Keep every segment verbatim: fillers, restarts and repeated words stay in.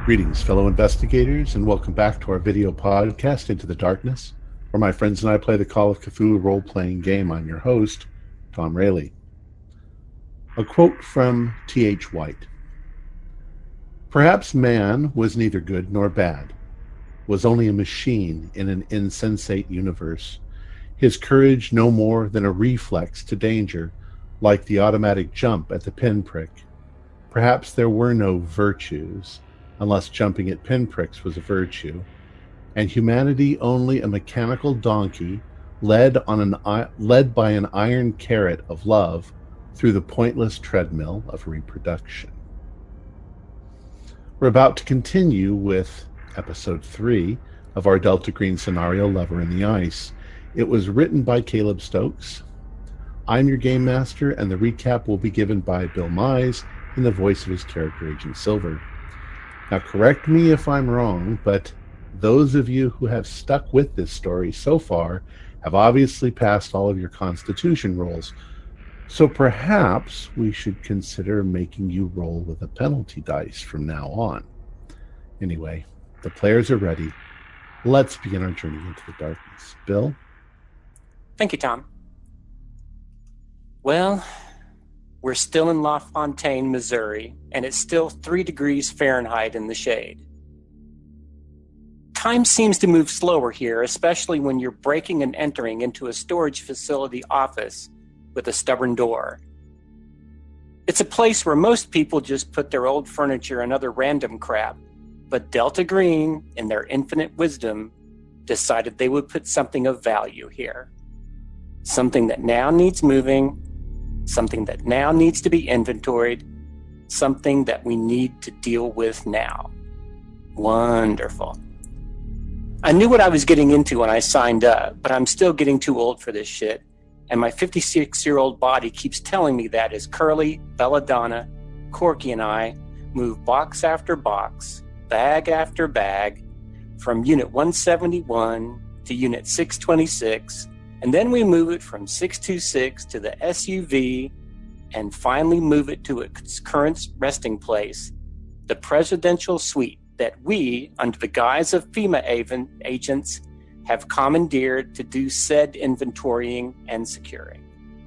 Greetings, fellow investigators, and welcome back to our video podcast, Into the Darkness, where my friends and I play the Call of Cthulhu role-playing game. I'm your host, Tom Rayleigh. A quote from T H White. Perhaps man was neither good nor bad, was only a machine in an insensate universe, his courage no more than a reflex to danger, like the automatic jump at the pinprick. Perhaps there were no virtues, unless jumping at pinpricks was a virtue, and humanity only a mechanical donkey led on an led by an iron carrot of love through the pointless treadmill of reproduction. We're about to continue with episode three of our Delta Green scenario, Lover in the Ice. It was written by Caleb Stokes. I'm your game master, and the recap will be given by Bill Mize in the voice of his character, Agent Silver. Now, correct me if I'm wrong, but those of you who have stuck with this story so far have obviously passed all of your Constitution rolls. So perhaps we should consider making you roll with a penalty dice from now on. Anyway, the players are ready. Let's begin our journey into the darkness. Bill? Thank you, Tom. Well, we're still in LaFontaine, Missouri, and it's still three degrees Fahrenheit in the shade. Time seems to move slower here, especially when you're breaking and entering into a storage facility office with a stubborn door. It's a place where most people just put their old furniture and other random crap, but Delta Green, in their infinite wisdom, decided they would put something of value here. Something that now needs moving, something that now needs to be inventoried, something that we need to deal with now. Wonderful. I knew what I was getting into when I signed up, but I'm still getting too old for this shit, and my fifty-six-year-old body keeps telling me that as Curly, Belladonna, Corky, and I move box after box, bag after bag, from Unit one seventy-one to Unit six twenty-six, and then we move it from six twenty-six to the S U V and finally move it to its current resting place, the presidential suite that we, under the guise of FEMA agents, have commandeered to do said inventorying and securing.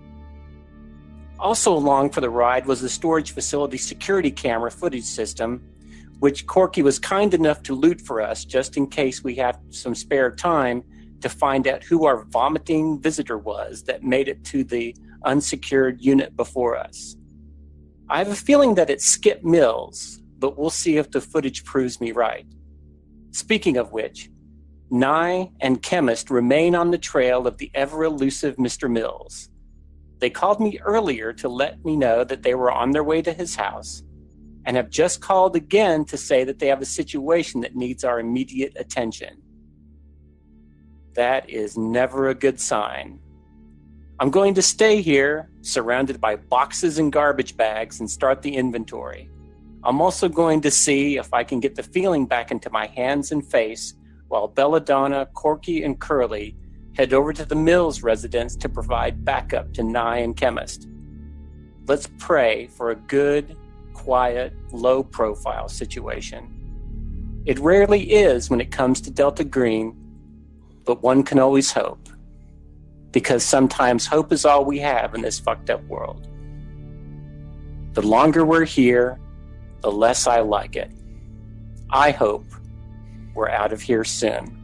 Also along for the ride was the storage facility security camera footage system, which Corky was kind enough to loot for us just in case we have some spare time to find out who our vomiting visitor was that made it to the unsecured unit before us. I have a feeling that it's Skip Mills, but we'll see if the footage proves me right. Speaking of which, Nye and Chemist remain on the trail of the ever-elusive Mister Mills. They called me earlier to let me know that they were on their way to his house, and have just called again to say that they have a situation that needs our immediate attention. That is never a good sign. I'm going to stay here, surrounded by boxes and garbage bags, and start the inventory. I'm also going to see if I can get the feeling back into my hands and face while Belladonna, Corky, and Curly head over to the Mills residence to provide backup to Nye and Chemist. Let's pray for a good, quiet, low-profile situation. It rarely is when it comes to Delta Green, but one can always hope, because sometimes hope is all we have in this fucked up world. The longer we're here, the less I like it. I hope we're out of here soon.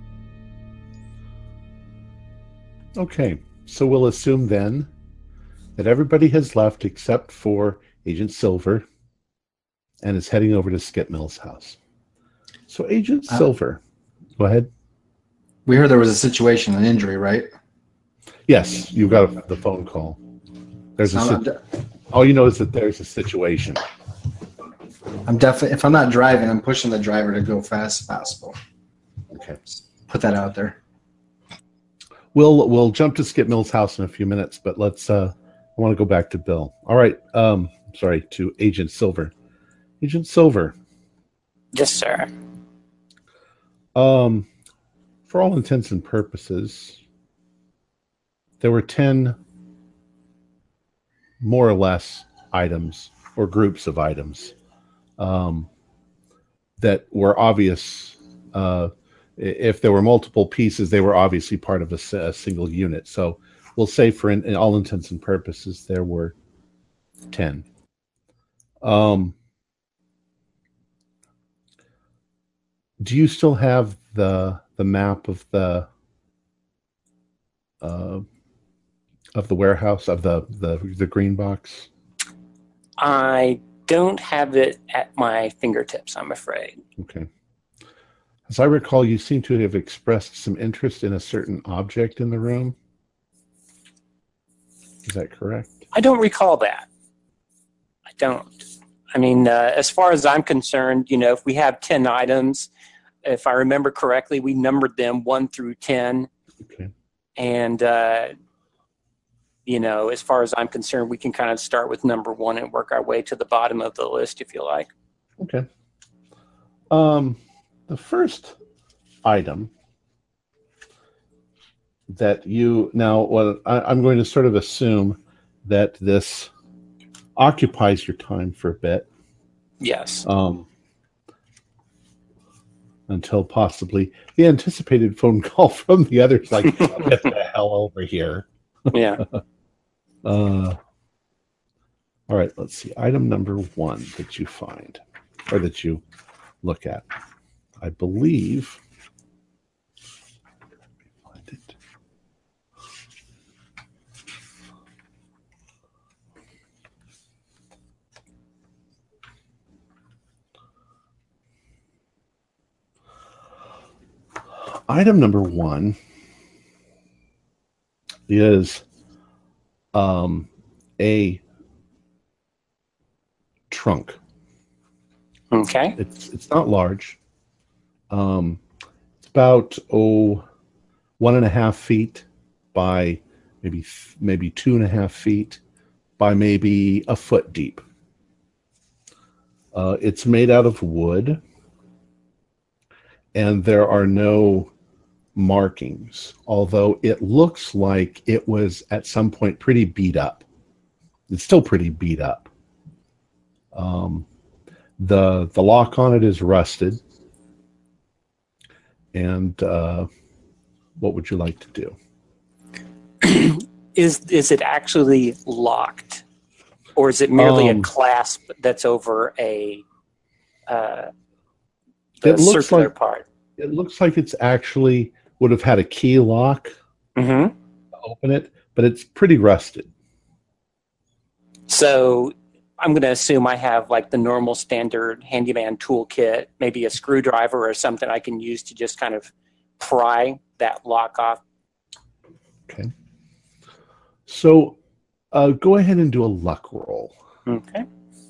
Okay, so we'll assume then that everybody has left except for Agent Silver and is heading over to Skip Mills' house. So Agent uh, Silver, go ahead. We heard there was a situation, an injury, right? Yes, you got a, the phone call. There's a si- all you know is that there's a situation. I'm definitely, if I'm not driving, I'm pushing the driver to go fast as possible. Okay, put that out there. We'll we'll jump to Skip Mills' house in a few minutes, but let's. Uh, I want to go back to Bill. All right, um, sorry, to Agent Silver. Agent Silver. Yes, sir. Um. For all intents and purposes, there were ten more or less items or groups of items um, that were obvious. Uh, if there were multiple pieces, they were obviously part of a, a single unit. So we'll say, for in, in all intents and purposes, there were ten. Um, do you still have the the map of the uh, of the warehouse of the, the the green box? I don't have it at my fingertips, I'm afraid. Okay. As I recall, you seem to have expressed some interest in a certain object in the room. Is that correct? I don't recall that. I don't. I mean, uh, as far as I'm concerned, you know, if we have ten items, if I remember correctly, we numbered them one through ten. Okay. And, uh, you know, as far as I'm concerned, we can kind of start with number one and work our way to the bottom of the list, if you like. Okay. Um, the first item that you now, well, I, I'm going to sort of assume that this occupies your time for a bit. Yes. Um, until possibly the anticipated phone call from the others, like, get the hell over here. Yeah. Uh, all right, let's see. Item number one that you find, or that you look at, I believe. Let me find it. Item number one is um, a trunk. Okay. It's it's not large. Um, it's about oh one and a half feet by maybe maybe two and a half feet by maybe a foot deep. Uh, it's made out of wood, and there are no markings, although it looks like it was at some point pretty beat up. It's still pretty beat up. Um, the the lock on it is rusted. And uh, what would you like to do? Is is it actually locked, or is it merely Um, a clasp that's over a uh, It the looks circular like- part? It looks like it's actually would have had a key lock Mm-hmm. to open it, but it's pretty rusted. So I'm going to assume I have like the normal standard handyman toolkit, maybe a screwdriver or something I can use to just kind of pry that lock off. Okay. So uh, go ahead and do a luck roll. Okay.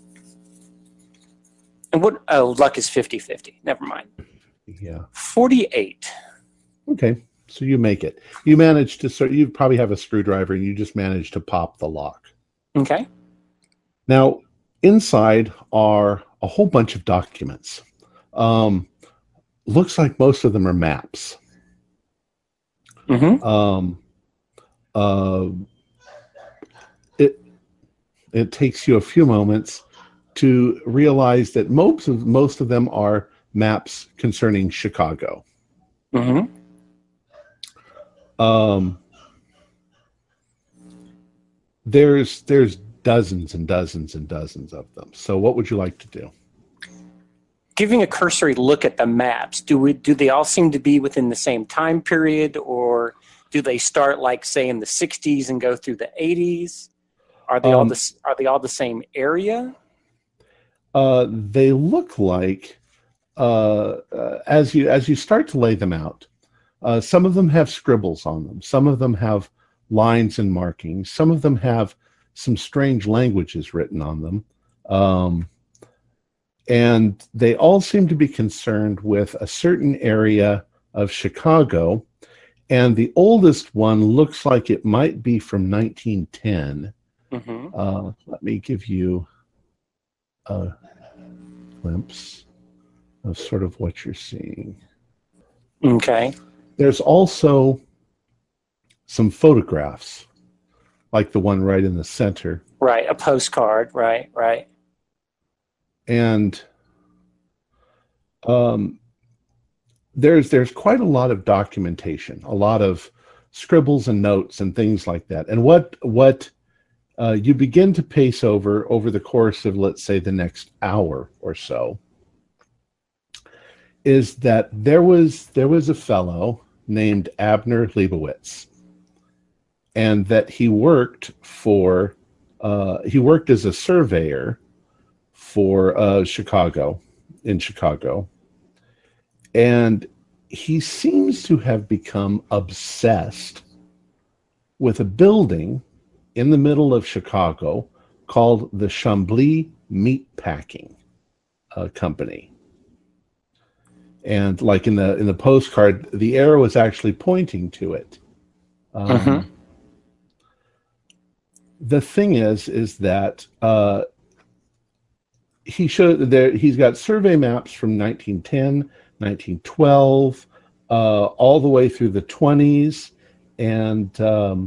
And what? Oh, luck is fifty-fifty. Never mind. Yeah. forty-eight. Okay. So you make it. You manage to sort. You probably have a screwdriver, and you just manage to pop the lock. Okay. Now, inside are a whole bunch of documents. Um, looks like most of them are maps. Mm-hmm. Um, uh, it it takes you a few moments to realize that most of most of them are maps concerning Chicago. Mm-hmm. Um, there's there's dozens and dozens and dozens of them. So, what would you like to do? Giving a cursory look at the maps, do we do they all seem to be within the same time period, or do they start like say in the sixties and go through the eighties? Are they all Um, the are they all the same area? Uh, they look like uh, uh, as you as you start to lay them out, uh, some of them have scribbles on them. Some of them have lines and markings. Some of them have some strange languages written on them. Um, and they all seem to be concerned with a certain area of Chicago. And the oldest one looks like it might be from nineteen ten. Mm-hmm. Uh, let me give you a glimpse of sort of what you're seeing. Okay. There's also some photographs, like the one right in the center. Right. A postcard. Right. Right. And Um, there's there's quite a lot of documentation, a lot of scribbles and notes and things like that. And what what uh, you begin to pace over over the course of, let's say, the next hour or so, is that there was there was a fellow named Abner Leibowitz, and that he worked for uh, he worked as a surveyor for uh, Chicago, in Chicago, and he seems to have become obsessed with a building in the middle of Chicago called the Chambly Meatpacking uh, Company. And like in the in the postcard, the arrow is actually pointing to it. Um, mm-hmm. The thing is, is that uh, he showed there. He's got survey maps from nineteen ten, nineteen twelve, uh, all the way through the twenties, and um,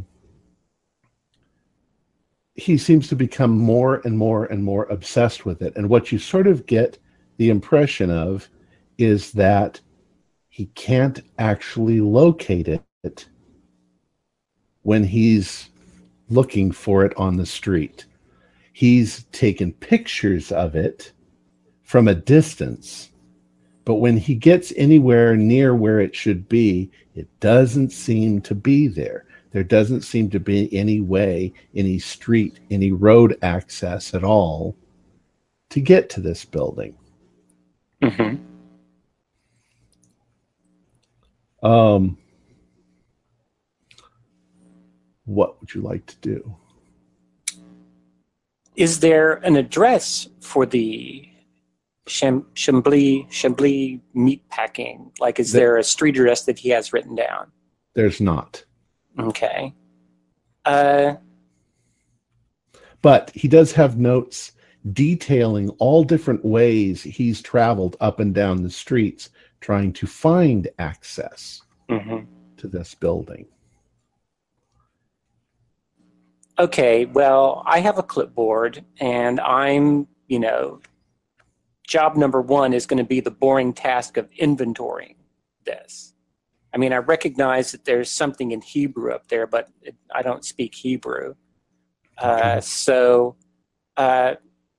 he seems to become more and more and more obsessed with it. And what you sort of get the impression of is that he can't actually locate it when he's looking for it on the street. He's taken pictures of it from a distance, but when he gets anywhere near where it should be, it doesn't seem to be there. There doesn't seem to be any way, any street, any road access at all to get to this building. Mm-hmm. Um, what would you like to do? Is there an address for the Cham- Chambly Chambly Meatpacking? Like, is There- there a street address that he has written down? There's not. Okay. Uh, But he does have notes detailing all different ways he's traveled up and down the streets trying to find access mm-hmm. to this building. Okay, well, I have a clipboard, and I'm, you know, job number one is going to be the boring task of inventorying this. I mean, I recognize that there's something in Hebrew up there, but it, I don't speak Hebrew. Uh, so, uh,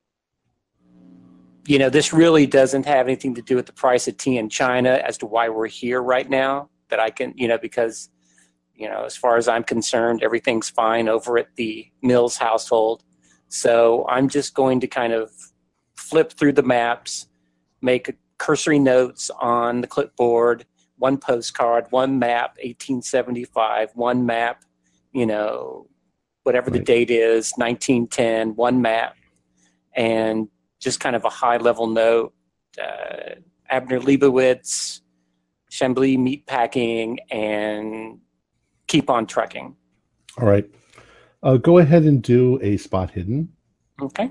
you know, this really doesn't have anything to do with the price of tea in China as to why we're here right now. That I can, you know, because, you know, as far as I'm concerned, everything's fine over at the Mills household. So I'm just going to kind of flip through the maps, make cursory notes on the clipboard, one postcard, one map, eighteen seventy-five, one map, you know, whatever the Right. date is, nineteen ten, one map, and just kind of a high-level note, uh, Abner Leibowitz, Chambly Meatpacking, and keep on trucking. All right. Uh, go ahead and do a spot hidden. Okay.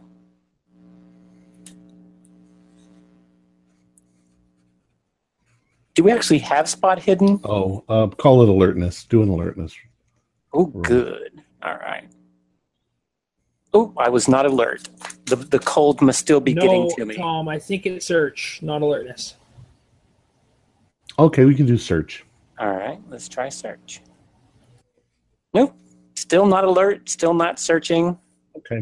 Do we actually have spot hidden? Oh, uh, call it alertness. Do an alertness. Oh, good. All right. Oh, I was not alert. The the cold must still be no, getting to me. Tom, I think it's search, not alertness. Okay, we can do search. All right, let's try search. Nope. Still not alert. Still not searching. Okay.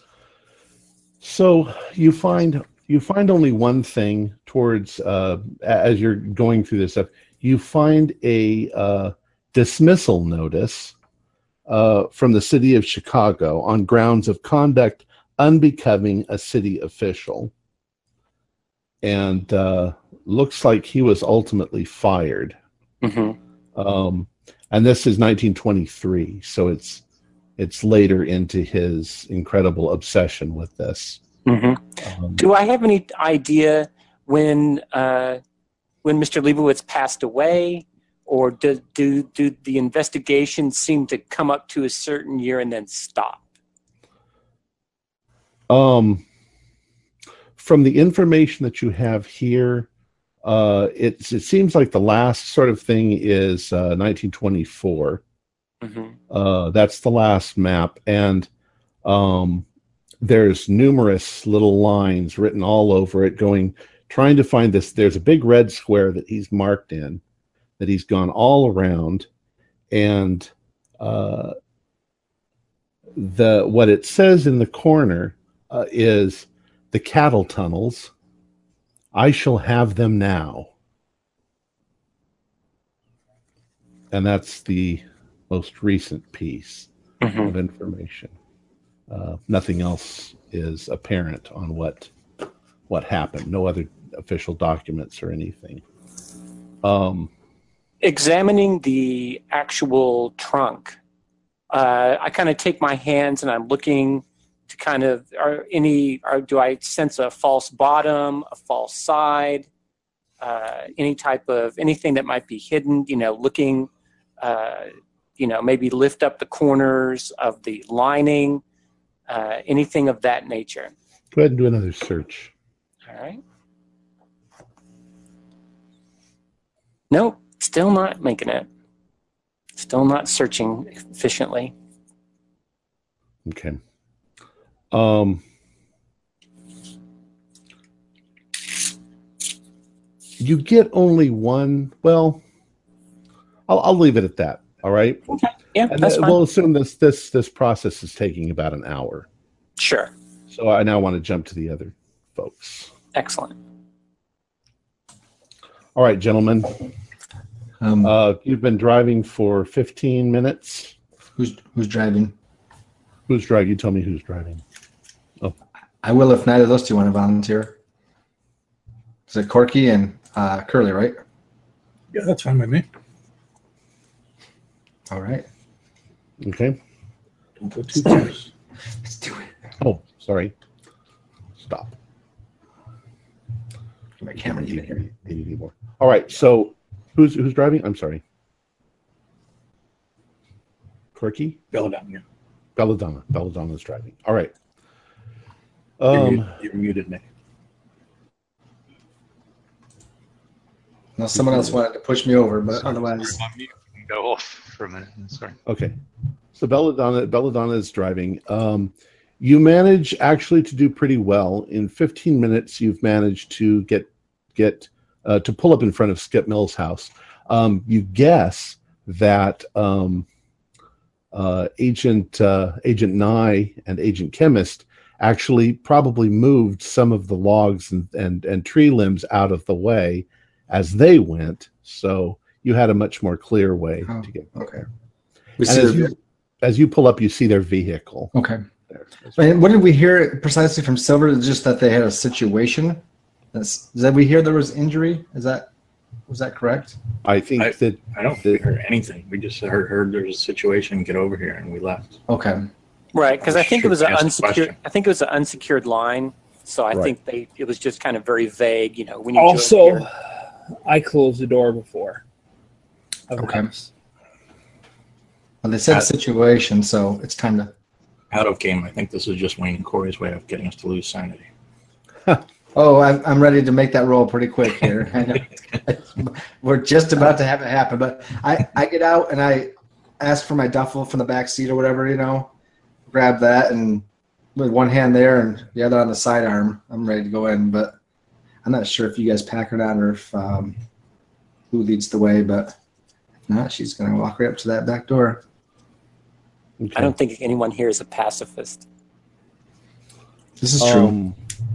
So you find you find only one thing towards uh, as you're going through this stuff. You find a uh, dismissal notice uh, from the city of Chicago on grounds of conduct unbecoming a city official, and uh, looks like he was ultimately fired. Mm-hmm. Um, and this is nineteen twenty-three, so it's it's later into his incredible obsession with this. Mm-hmm. Um, Do I have any idea when uh, when Mister Leibowitz passed away, or do, do do the investigations seem to come up to a certain year and then stop? um, from the information that you have here, uh, it, it seems like the last sort of thing is uh, nineteen twenty-four. Mm-hmm. Uh, that's the last map, and um, there's numerous little lines written all over it going trying to find this. There's a big red square that he's marked in, that he's gone all around, and uh, the what it says in the corner uh, is the cattle tunnels. I shall have them now. And that's the most recent piece mm-hmm. of information. Uh, nothing else is apparent on what what happened. No other official documents or anything. Um, Examining the actual trunk, uh, I kind of take my hands and I'm looking to kind of, are any, are, do I sense a false bottom, a false side, uh, any type of, anything that might be hidden, you know, looking, uh, you know, maybe lift up the corners of the lining, uh, anything of that nature. Go ahead and do another search. All right. Nope, still not making it. Still not searching efficiently. Okay. Um, you get only one. Well, I'll, I'll leave it at that. All right. Okay. Yeah, and that's th- fine. We'll assume this this this process is taking about an hour. Sure. So I now want to jump to the other folks. Excellent. All right, gentlemen. Um, uh, you've been driving for fifteen minutes. Who's who's driving? Who's driving? You tell me who's driving. Oh, I will if neither of those two want to volunteer. Is it Corky and uh, Curly, right? Yeah, that's fine by me. All right. Okay. Don't go too close. Let's do it. Oh, sorry. Stop. My camera even here. Anymore. All right. So, who's who's driving? I'm sorry. Corky? Belladonna. Belladonna. Belladonna's driving. All right. You're, Um, muted, you're muted, Nick. Now, someone else wanted to push me over, but otherwise. Go off for a minute. Sorry. Okay. So Belladonna, Belladonna is driving. Um, you manage actually to do pretty well. In fifteen minutes, you've managed to get get uh, to pull up in front of Skip Mill's house. Um, you guess that um, uh, Agent uh, Agent Nye and Agent Chemist actually probably moved some of the logs and, and, and tree limbs out of the way as they went. So you had a much more clear way Oh, to get okay. And We see as their- you, as you pull up, you see their vehicle. Okay. There. And what did we hear precisely from Silver? Just that they had a situation. That's, did we hear there was injury? Is that was that correct? I think I- that I don't think we heard anything. We just heard, heard there was a situation, get over here, and we left. Okay. Right, because I think it was an Shoot, ask the unsecured. question. I think it was an unsecured line. So I Right. think they. It was just kind of very vague. You know, when you Also, drove here. I closed the door before. of the Okay. house. Well, they said Uh, situation, so it's time to. Out of game, I think this is just Wayne and Corey's way of getting us to lose sanity. Oh, I'm, I'm ready to make that roll pretty quick here. I know. We're just about to have it happen, but I, I get out and I ask for my duffel from the back seat or whatever, you know, grab that and with one hand there and the other on the sidearm, I'm ready to go in. But I'm not sure if you guys pack or not, or if um, who leads the way. But if not, she's gonna walk right up to that back door. okay. I don't think anyone here is a pacifist. This is true. Um,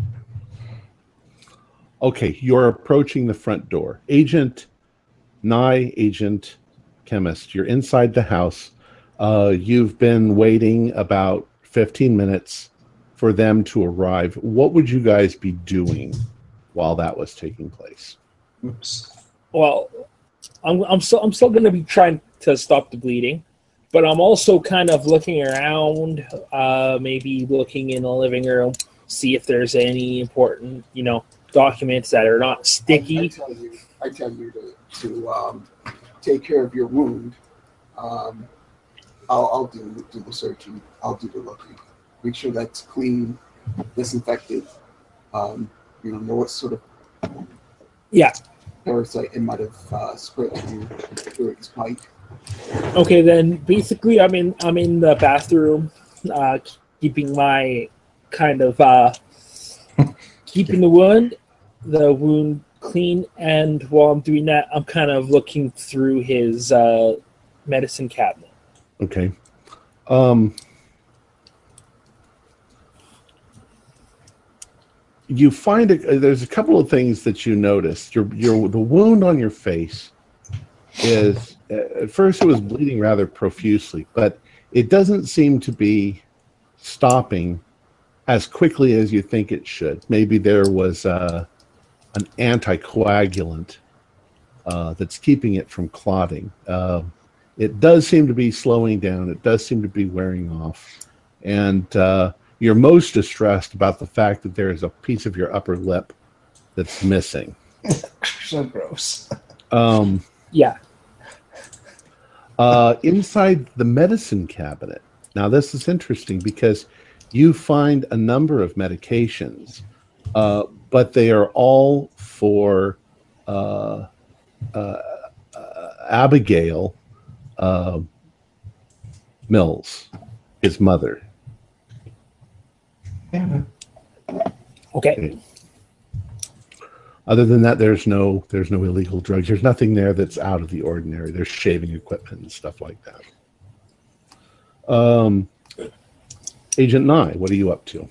okay, you're approaching the front door. Agent Nye, Agent Chemist, you're inside the house. Uh, you've been waiting about fifteen minutes for them to arrive. What would you guys be doing while that was taking place? Oops. Well, I'm I'm still I'm still going to be trying to stop the bleeding, but I'm also kind of looking around, uh, maybe looking in the living room, see if there's any important, you know, documents that are not I, I sticky. tell you, I tell you to, to um, take care of your wound. Um, I'll, I'll do, do the searching. I'll do the looking. Make sure that's clean, disinfected. Um, you know, know what sort of Yeah. parasite it might have uh, spread through through its pipe. Okay, then basically I'm in I'm in the bathroom, uh, keeping my kind of uh, keeping the wound, the wound clean, and while I'm doing that, I'm kind of looking through his uh, medicine cabinet. Okay. Um, you find a, there's a couple of things that you notice. Your your the wound on your face is at first it was bleeding rather profusely, but it doesn't seem to be stopping as quickly as you think it should. Maybe there was uh, an anticoagulant uh, that's keeping it from clotting. Uh, it does seem to be slowing down. It does seem to be wearing off. And uh, you're most distressed about the fact that there is a piece of your upper lip that's missing. So gross. Um, Yeah. uh, inside the medicine cabinet. Now, this is interesting because you find a number of medications, uh, but they are all for uh, uh, uh, Abigail uh, Mills, his mother. Yeah. Okay. Other than that, there's no there's no illegal drugs. There's nothing there that's out of the ordinary. There's shaving equipment and stuff like that. Um, Agent Nye, what are you up to?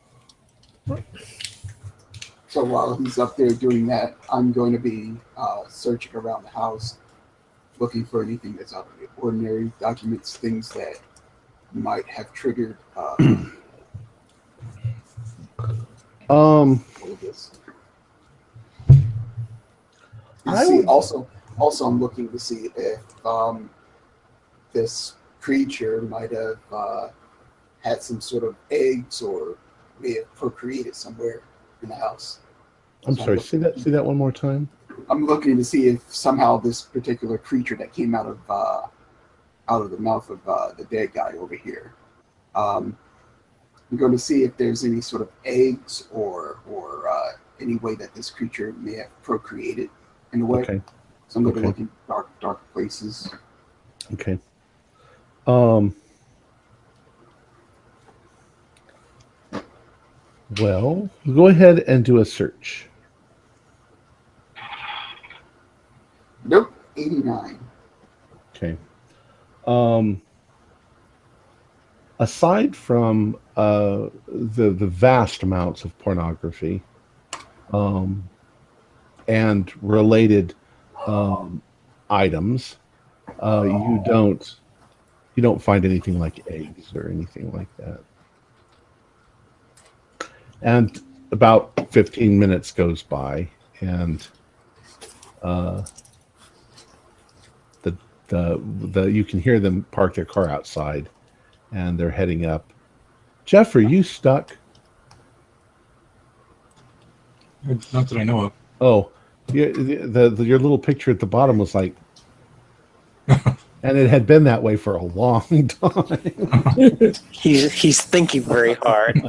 So while he's up there doing that, I'm going to be uh, searching around the house, looking for anything that's out of the ordinary, documents, things that might have triggered uh, Um, all of this. I See, would- also, also, I'm looking to see if um, this creature might have uh, had some sort of eggs or may have procreated somewhere in the house. I'm So sorry. I'm Say that. Say that one more time. I'm looking to see if somehow this particular creature that came out of uh, out of the mouth of uh, the dead guy over here. Um, I'm going to see if there's any sort of eggs or or uh, any way that this creature may have procreated in a way. Okay. So I'm going Okay. to look in dark dark places. Okay. Um. Well, go ahead and do a search. Nope, eighty-nine. Okay. Um, aside from uh, the the vast amounts of pornography um, and related um, items, uh, you don't you don't find anything like eggs or anything like that. And about fifteen minutes goes by, and uh, the the the you can hear them park their car outside, and they're heading up. Jeff, are you stuck? Not that I know of. Oh, you, the, the your little picture at the bottom was like, and it had been that way for a long time. He's he's thinking very hard.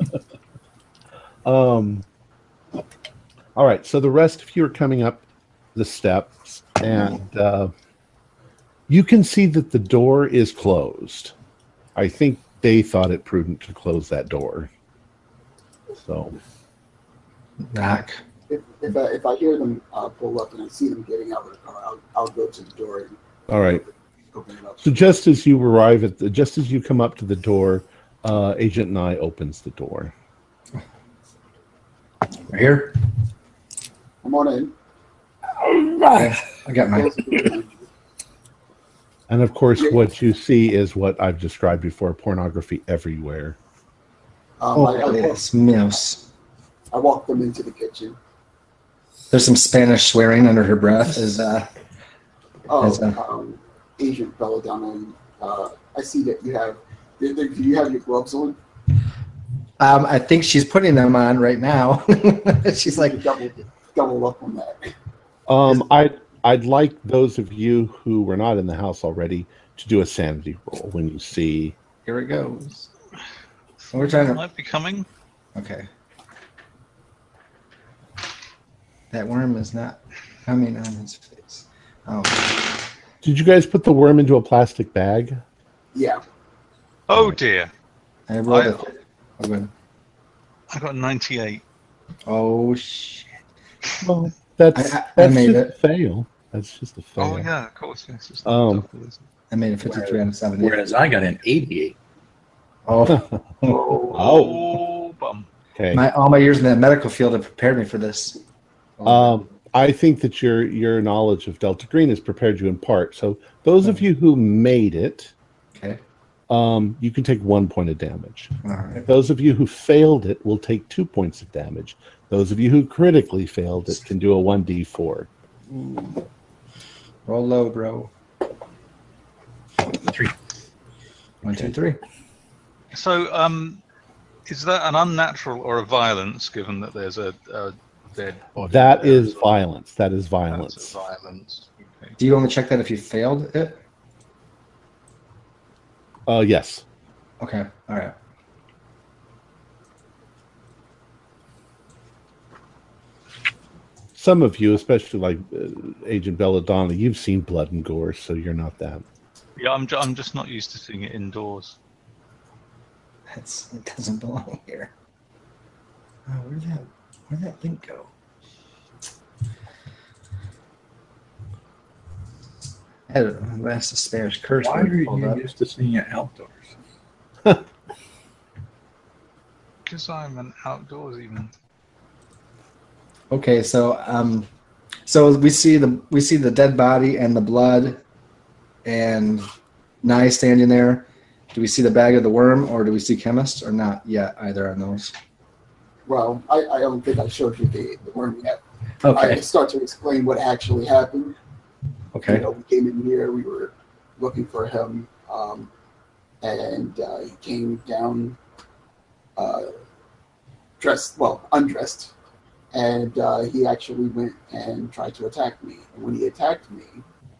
Um, all right, so the rest of you are coming up the steps, and uh, you can see that the door is closed. I think they thought it prudent to close that door. So, Knock. If if I, if I hear them uh, pull up and I see them getting out of the car, I'll, I'll go to the door and all right. open it up. So just as you arrive at the, just as you come up to the door, uh, Agent Nye opens the door. Right here. Come on in. Okay, I got my. Close the door behind you. And of course, what you see is what I've described before: pornography everywhere. Um, I, Oh, I, yes, mouse. I walk them into the kitchen. There's some Spanish swearing under her breath. Is uh, Oh, Yes, sir. um, Agent Belladonna, uh, I see that you have. Do, do you have your gloves on? um, I think she's putting them on right now. She's like, double, double up on that. Um, I'd I'd like those of you who were not in the house already to do a sanity roll when you see. here it goes. We're trying to. Might be coming. Okay. That worm is not coming on his face. Oh, Did you guys put the worm into a plastic bag? Yeah. Oh dear. I rolled I- it. Oh, good. I got ninety-eight. Oh shit. Well, that's I- I- I that's made just it. a fail. That's just a fail. Oh yeah, of course. Yes, it's Um, not double, is it? I made it fifty-three out of seventy. Whereas I got an eighty-eight. Oh, oh, Oh, bum. okay. my all my years in the medical field have prepared me for this. Um, I think that your your knowledge of Delta Green has prepared you in part. So those of you who made it, Okay. um, you can take one point of damage. All right. Those of you who failed it will take two points of damage. Those of you who critically failed it can do a one d four. Roll low, bro. Three. One, two, three. So, um, is that an unnatural or a violence, given that there's a, a dead body? That there is as well? violence. That is That's violence. a violence. Okay. Do you only check that if you failed it? Uh, yes. Okay. All right. Some of you, especially like uh, Agent Belladonna, you've seen blood and gore, so you're not that. Yeah, I'm, ju- I'm just not used to seeing it indoors. That's it doesn't belong here. Oh, where'd that where'd that link go? I had a last spares curse. Why when are it pulled you up. used to seeing it outdoors? Because I'm an outdoorsy man. Okay, so um, so we see the we see the dead body and the blood, and Nye standing there. Do we see the bag of the worm, or do we see chemist, or not yet either on those? Well, I, I don't think I showed you the, the worm yet. I Okay. start to explain what actually happened. You Okay. know, we came in here, we were looking for him, um, and uh, he came down uh, dressed, well, undressed, and uh, he actually went and tried to attack me. And when he attacked me,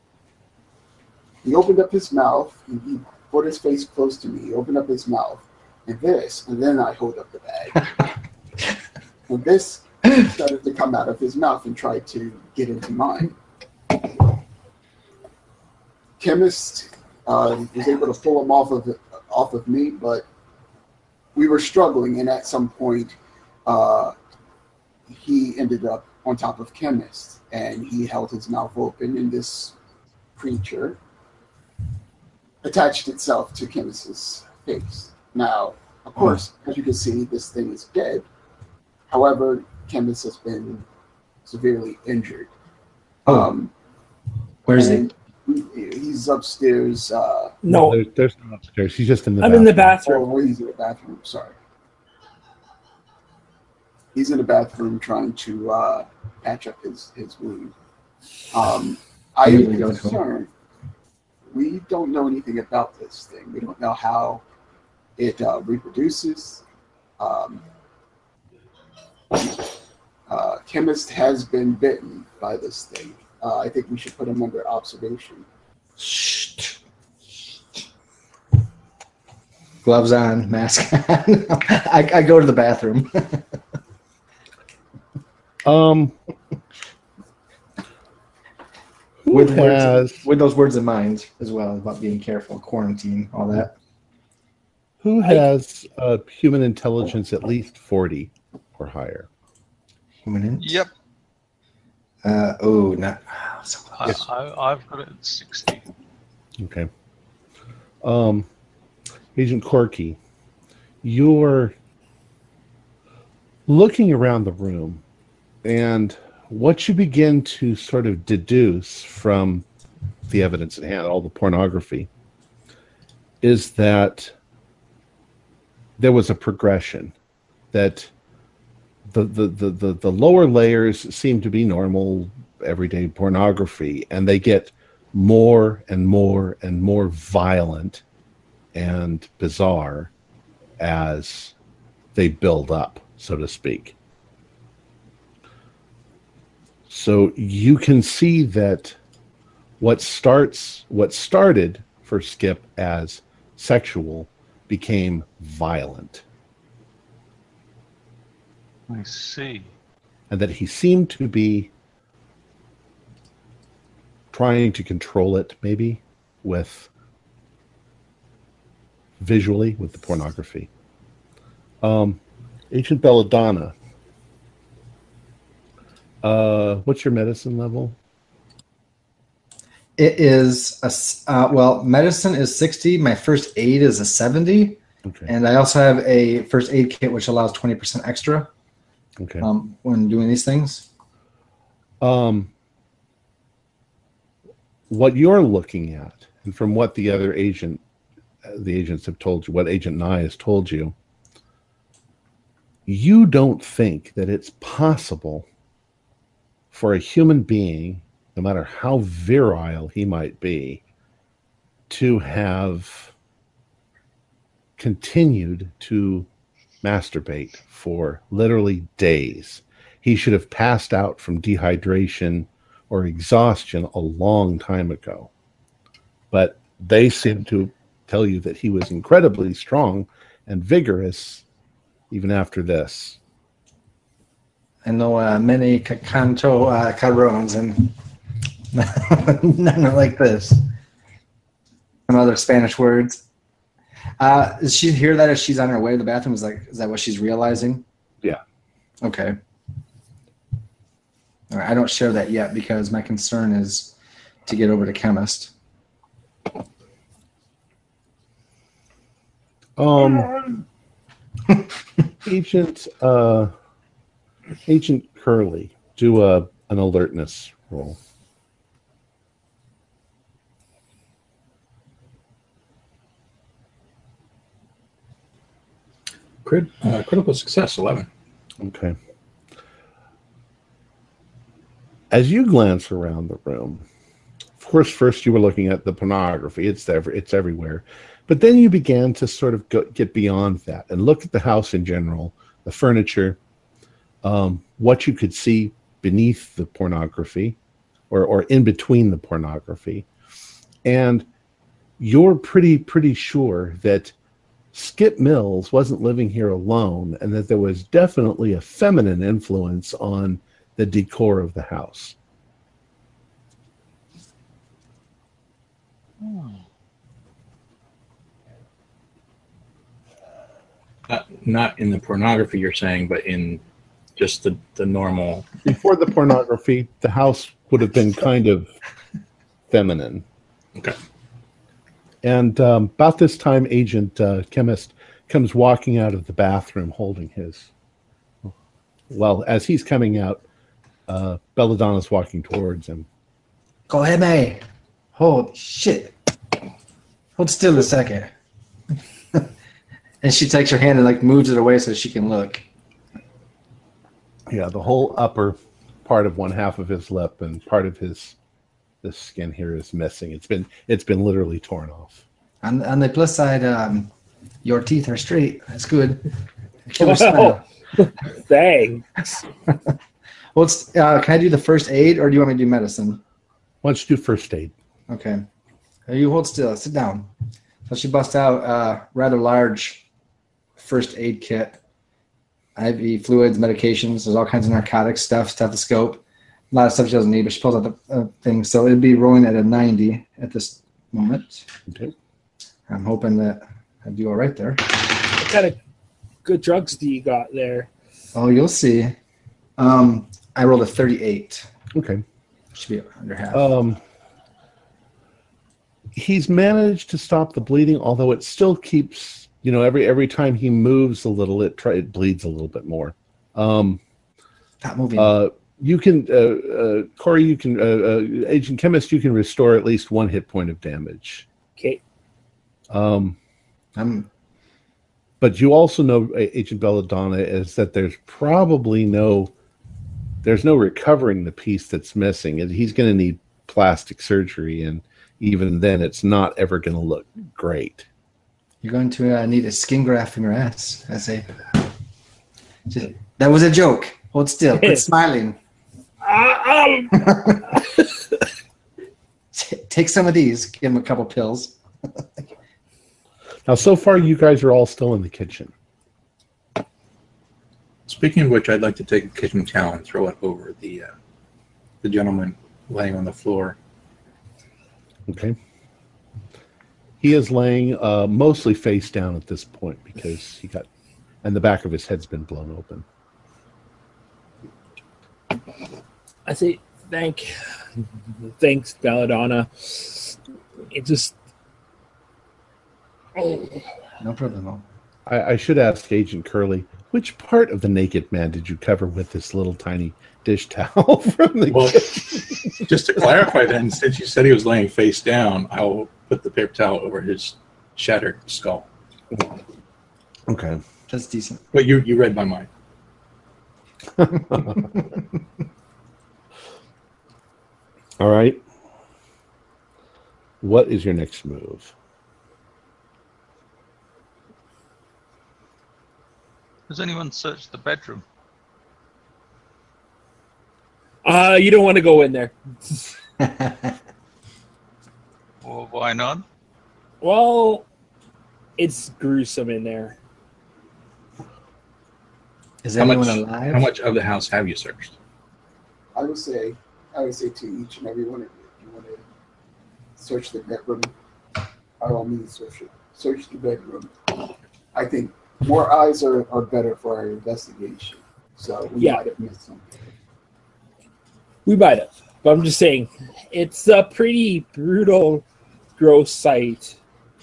he opened up his mouth, and he put his face close to me, he opened up his mouth, and this, and then I hold up the bag. And this started to come out of his mouth and tried to get into mine. Chemist uh, was able to pull him off of the, off of me, but we were struggling, and at some point, uh, he ended up on top of Chemist, and he held his mouth open, and this creature attached itself to Chemist's face. Now, of course, as you can see, this thing is dead. However, Chemist has been severely injured. Oh. Um, Where's he? and he- He's upstairs. Uh, No, There's, there's no upstairs. He's just in the I'm bathroom. in the bathroom. oh, he's in the bathroom. Sorry. He's in the bathroom trying to uh, patch up his, his wound. Um, I Where did am we go to? concerned. We don't know anything about this thing. We don't know how it uh, reproduces. Um, uh, Chemist has been bitten by this thing. Uh, I think we should put him under observation. Shh. Gloves on, mask on. I, I go to the bathroom. Um, who with has words, with those words in mind as well about being careful, quarantine, all that. who has uh, human intelligence at least forty or higher? Human int? Yep, Uh, oh, not oh, so I, close. I, I've got it at sixty. Okay. Um, Agent Corky, you're looking around the room, and what you begin to sort of deduce from the evidence at hand, all the pornography, is that there was a progression, that the, the, the, the, the lower layers seem to be normal, everyday pornography, and they get more and more and more violent and bizarre as they build up, so to speak. So you can see that what starts, what started for Skip as sexual became violent, I see. and that he seemed to be trying to control it, maybe with visually with the pornography. Um, Agent Belladonna, Uh, what's your medicine level? It is a s- uh, well, medicine is sixty. My first aid is a seventy, Okay. and I also have a first aid kit which allows twenty percent extra Okay. um, when doing these things. Um, what you're looking at, and from what the other agent, uh, the agents have told you, what Agent Nye has told you, you don't think that it's possible for a human being, no matter how virile he might be, to have continued to masturbate for literally days. He should have passed out from dehydration or exhaustion a long time ago. But they seem to tell you that he was incredibly strong and vigorous even after this. I know uh, many ca- canto uh, carons and none like this. Some other Spanish words. Uh, does she hear that as she's on her way to the bathroom? Is like, is that what she's realizing? Yeah. Okay. All right, I don't share that yet because my concern is to get over to chemist. Um, Agent uh, Agent Curley, do a an alertness roll. Crit, uh, critical success, eleven. Okay. As you glance around the room, of course, first you were looking at the pornography. It's ever, it's everywhere. But then you began to sort of go, get beyond that and look at the house in general, the furniture, um, what you could see beneath the pornography or, or in between the pornography. And you're pretty, pretty sure that Skip Mills wasn't living here alone and that there was definitely a feminine influence on the decor of the house. Not, not in the pornography you're saying, but in just the, the normal. Before the pornography, the house would have been kind of feminine. Okay. And um, about this time, Agent uh, Chemist comes walking out of the bathroom holding his... Well, as he's coming out, uh, Belladonna's walking towards him. Go ahead, May. Hold shit. Hold still a second. And she takes her hand and like moves it away so she can look. Yeah, the whole upper part of one half of his lip and part of his this skin here is missing. It's been it's been literally torn off. On, on the plus side, um, your teeth are straight. That's good. Killer smile. Thanks. Well, it's, uh, can I do the first aid or do you want me to do medicine? Why don't you do first aid? Okay. You hold still. Sit down. So she busts out a rather large first aid kit. I V fluids, medications. There's all kinds of narcotic stuff, stethoscope. A lot of stuff she doesn't need, but she pulls out the uh, thing. So it'd be rolling at a ninety at this moment. Okay. I'm hoping that I do all right there. What kind of good drugs do you got there? Oh, you'll see. Um, I rolled a thirty-eight. Okay. Should be under half. Um, he's managed to stop the bleeding, although it still keeps, you know, every every time he moves a little, it try, it bleeds a little bit more. Um, Stop moving. uh, you can, uh, uh, Corey, you can, uh, uh, Agent Chemist, you can restore at least one hit point of damage. Okay. Um, I'm but you also know, Agent Belladonna, is that there's probably no, there's no recovering the piece that's missing, and he's going to need plastic surgery, and even then, it's not ever going to look great. You're going to uh, need a skin graft from your ass. I say. Just, that was a joke. Hold still. Quit smiling. Uh, um. Take some of these. Give him a couple pills. Now, so far, you guys are all still in the kitchen. Speaking of which, I'd like to take a kitchen towel and throw it over the uh, the gentleman laying on the floor. Okay. He is laying uh, mostly face down at this point because he got, and the back of his head's been blown open. I say thank, thanks, Belladonna. It just, oh, No problem. I, I should ask Agent Curley, which part of the naked man did you cover with this little tiny dish towel from the Well, kitchen? just to clarify then, since you said he was laying face down, I'll put the paper towel over his shattered skull. Okay. That's decent. But you, you read my mind. All right. What is your next move? Has anyone searched the bedroom? uh, you don't want to go in there. Or why not? Well, it's gruesome in there. Is How anyone much, alive? how much of the house have you searched? I would say, I would say to each and every one of you, if you want to search the bedroom, by all means, search it. Search the bedroom. I think more eyes are, are better for our investigation. So we Yeah. might have missed something. We might have, but I'm just saying, it's a pretty brutal, gross sight.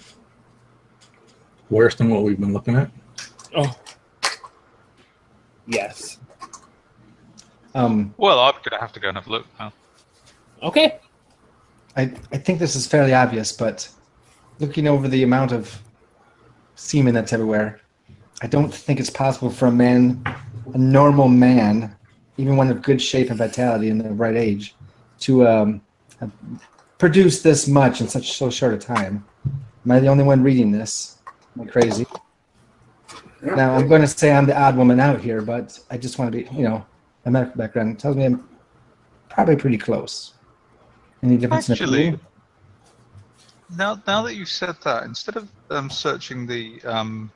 Worse than what we've been looking at? Oh, yes. Um, Well, I'm going to have to go and have a look now. Okay. I, I think this is fairly obvious, but looking over the amount of semen that's everywhere, I don't think it's possible for a man, a normal man, even one of good shape and vitality in the right age, to um, have produced this much in such so short a time. Am I the only one reading this? Am I crazy? Now, I'm going to say I'm the odd woman out here, but I just want to be, you know, my medical background tells me I'm probably pretty close. Any difference Actually, in opinion? now now that you've said that, instead of um, searching the um,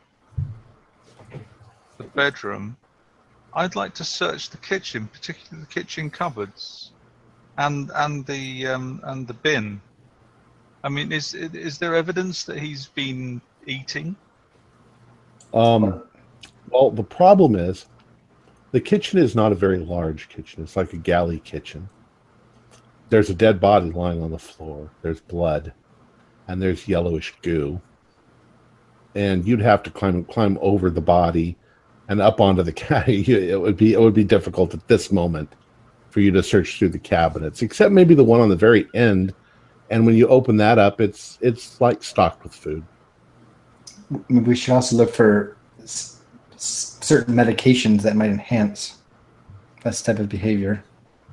the bedroom, I'd like to search the kitchen, particularly the kitchen cupboards, and and the um, and the bin. I mean, is is there evidence that he's been eating? Um, well, the problem is the kitchen is not a very large kitchen. It's like a galley kitchen. There's a dead body lying on the floor. There's blood, and there's yellowish goo. And you'd have to climb climb over the body and up onto the cabinet. It would be it would be difficult at this moment for you to search through the cabinets, except maybe the one on the very end. And when you open that up, it's it's like stocked with food. We should also look for s- s- certain medications that might enhance this type of behavior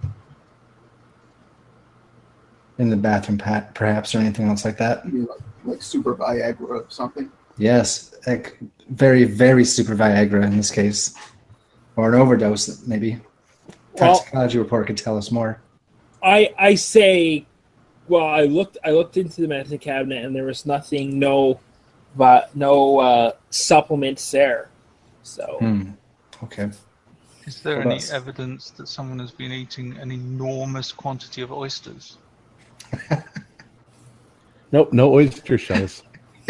in the bathroom, pat- perhaps, or anything else like that. You mean like, like super Viagra or something? Yes, like very, very super Viagra in this case, or an overdose, maybe. Well- Toxicology report could tell us more. I I say, well, I looked I looked into the medicine cabinet and there was nothing, no, but no uh, supplements there. So Hmm. Okay. Is there What any else? evidence that someone has been eating an enormous quantity of oysters? Nope, no oyster shells.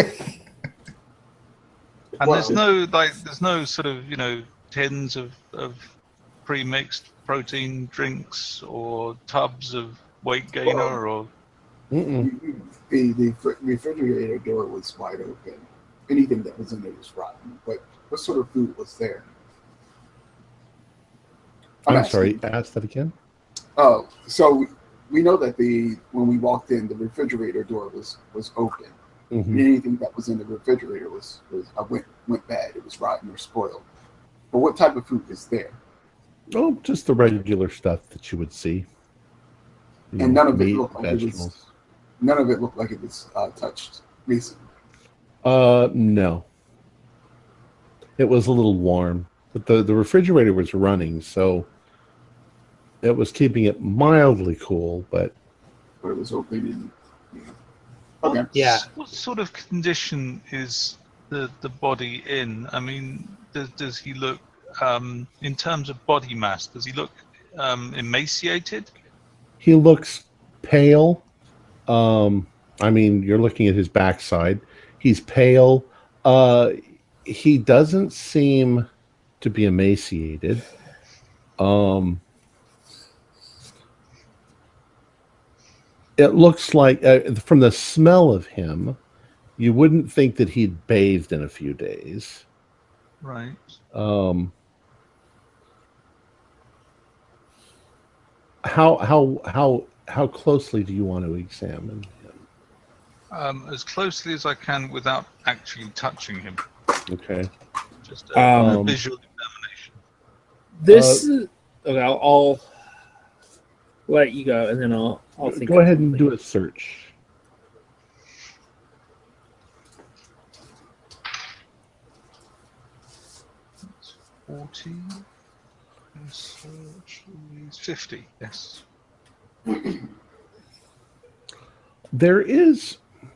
And Well- there's no like, there's no sort of you know tins of of pre-mixed protein drinks or tubs of weight gainer or Mm-mm. The, the fr- refrigerator door was wide open. Anything that was in there was rotten. But what sort of food was there? I'm asking- sorry, ask that again. Oh, so we, we know that the when we walked in, the refrigerator door was was open. Mhm. And anything that was in the refrigerator was was uh, went went bad. It was rotten or spoiled. But what type of food is there? Oh, just the regular stuff that you would see. You And know, none of it meat, looked like it was- vegetables. None of it looked like it was uh, touched recently. Uh, no. It was a little warm, but the, the refrigerator was running, so it was keeping it mildly cool, but But it was open and you know. Okay. yeah, What sort of condition is the the body in? I mean, does does he look um, in terms of body mass? Does he look um, emaciated? he looks pale. Um, I mean, you're looking at his backside. He's pale. Uh, he doesn't seem to be emaciated. Um, it looks like, uh, from the smell of him, you wouldn't think that he'd bathed in a few days. Right. Um, how how how how closely do you want to examine him? Um, as closely as I can without actually touching him. Okay. Just a, Um, a visual examination. This Uh, is okay. I'll, I'll let you go, and then I'll I'll think. Go ahead and do a search. Forty. Search is fifty. Yes. There is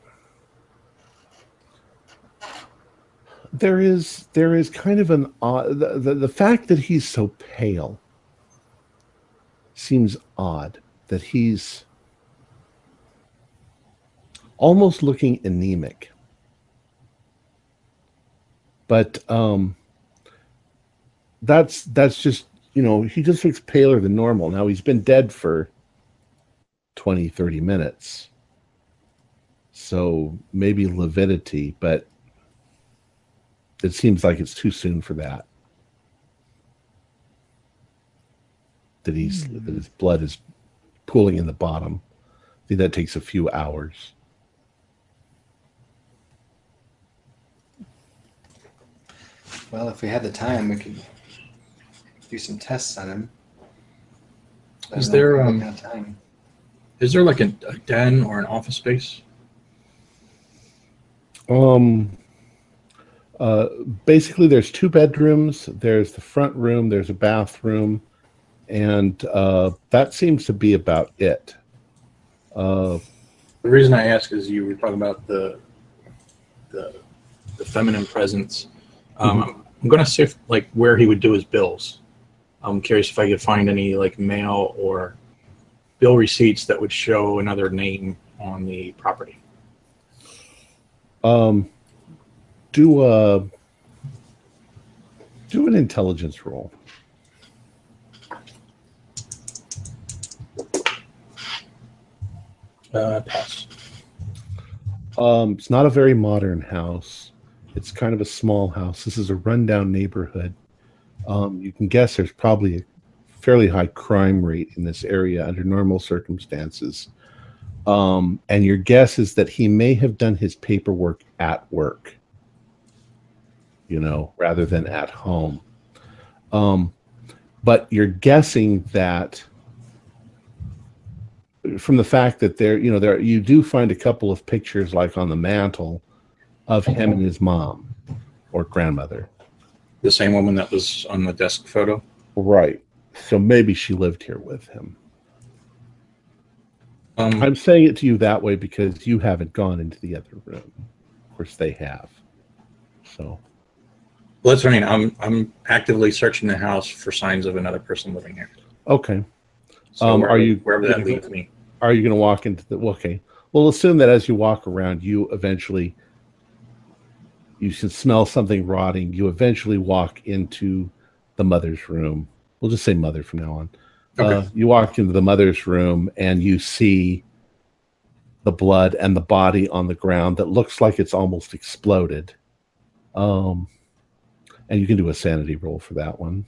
there is there is kind of an odd the, the, the fact that he's so pale seems odd, that he's almost looking anemic. But um that's that's just, you know, he just looks paler than normal. Now he's been dead for twenty, thirty minutes. So maybe lividity, but it seems like it's too soon for that. That he's mm. that his blood is pooling in the bottom. I think that takes a few hours. Well, if we had the time, we could do some tests on him. Is there um, kind of time. Is there like a, a den or an office space? Um. Uh, basically, there's two bedrooms. There's the front room. There's a bathroom, and uh, that seems to be about it. Uh, the reason I ask is you were talking about the the, the feminine presence. Um, mm-hmm. I'm going to see if, like, where he would do his bills. I'm curious if I could find any like mail or bill receipts that would show another name on the property. Um. Do a do an intelligence roll. Uh, pass. Um, it's not a very modern house. It's kind of a small house. This is a rundown neighborhood. Um, you can guess there's probably a fairly high crime rate in this area under normal circumstances. Um, and your guess is that he may have done his paperwork at work, you know, rather than at home. Um, but you're guessing that from the fact that there, you know, there you do find a couple of pictures like on the mantle of him and his mom or grandmother. The same woman that was on the desk photo? Right. So maybe she lived here with him. Um, I'm saying it to you that way because you haven't gone into the other room. Of course, they have. So... Well, that's what I mean. I'm I'm actively searching the house for signs of another person living here. Okay. So um, wherever, are you wherever that leads me? Are you going to walk into the? Well, okay. Well, assume that as you walk around, you eventually you can smell something rotting. You eventually walk into the mother's room. We'll just say mother from now on. Okay. Uh, you walk into the mother's room and you see the blood and the body on the ground that looks like it's almost exploded. Um. And you can do a sanity roll for that one.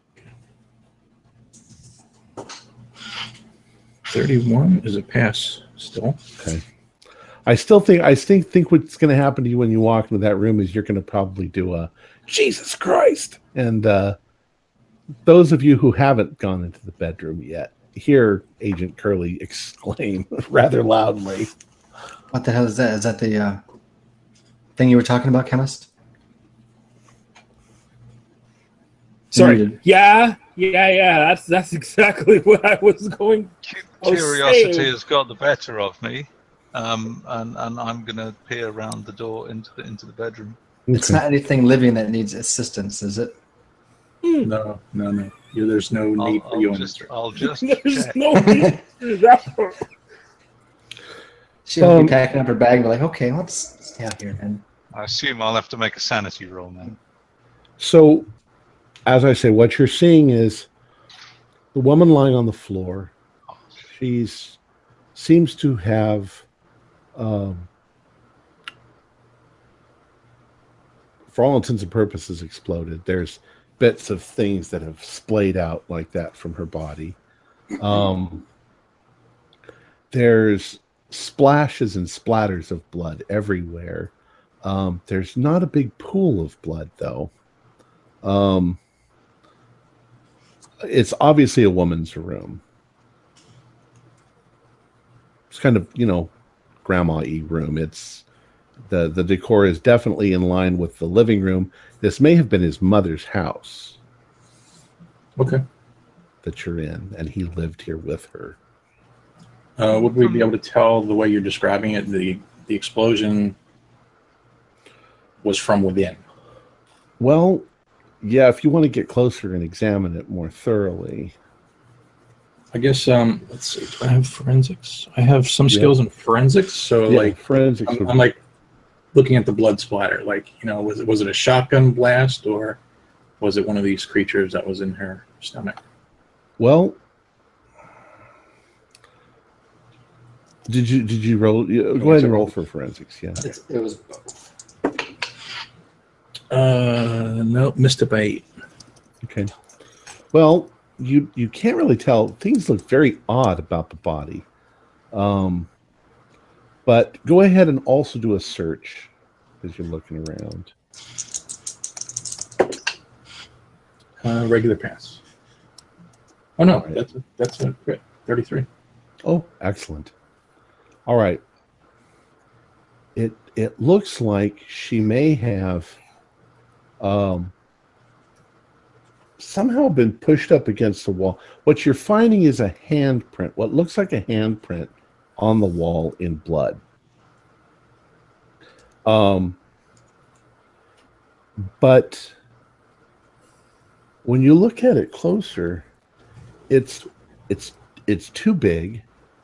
thirty-one is a pass still. Okay. I still think I think think what's going to happen to you when you walk into that room is you're going to probably do a Jesus Christ. And uh, those of you who haven't gone into the bedroom yet, hear Agent Curley exclaim rather loudly. What the hell is that? Is that the uh, thing you were talking about, Chemist? Sorry. Yeah, yeah, yeah. That's that's exactly what I was going. Curiosity has got the better of me, um, and and I'm going to peer around the door into the into the bedroom. It's not anything living that needs assistance, is it? No, no, no. You, there's no need I'll, for you I'll on just, this. I'll just There's check. no need for that. She'll Um, be packing up her bag and be like, okay, let's stay out here then. I assume I'll have to make a sanity roll now. So, as I say, what you're seeing is the woman lying on the floor. She's seems to have, um, for all intents and purposes, exploded. There's bits of things that have splayed out like that from her body. Um, there's splashes and splatters of blood everywhere. Um, there's not a big pool of blood, though. Um, it's obviously a woman's room. It's kind of, you know, grandma-y room. It's the the decor is definitely in line with the living room. This may have been his mother's house. Okay. That you're in, and he lived here with her. Uh, would we be able to tell the way you're describing it, the the explosion was from within? Well, yeah, if you want to get closer and examine it more thoroughly. I guess, um, let's see, do I have forensics? I have some skills yeah. in forensics, so yeah, like, forensics. I'm, I'm like looking at the blood splatter, like, you know, was it, was it a shotgun blast, or was it one of these creatures that was in her stomach? Well, did you did you roll? You, go ahead and roll for forensics. Yeah, it's, it was both. Uh, no, missed it by eight. Okay. Well, you you can't really tell. Things look very odd about the body. Um, but go ahead and also do a search as you're looking around. Uh, regular pass. Oh no, right. that's a, that's a crit. thirty-three. Oh, excellent. All right. It it looks like she may have um, somehow been pushed up against the wall. What you're finding is a handprint, what looks like a handprint on the wall in blood. Um, but when you look at it closer, it's it's it's too big,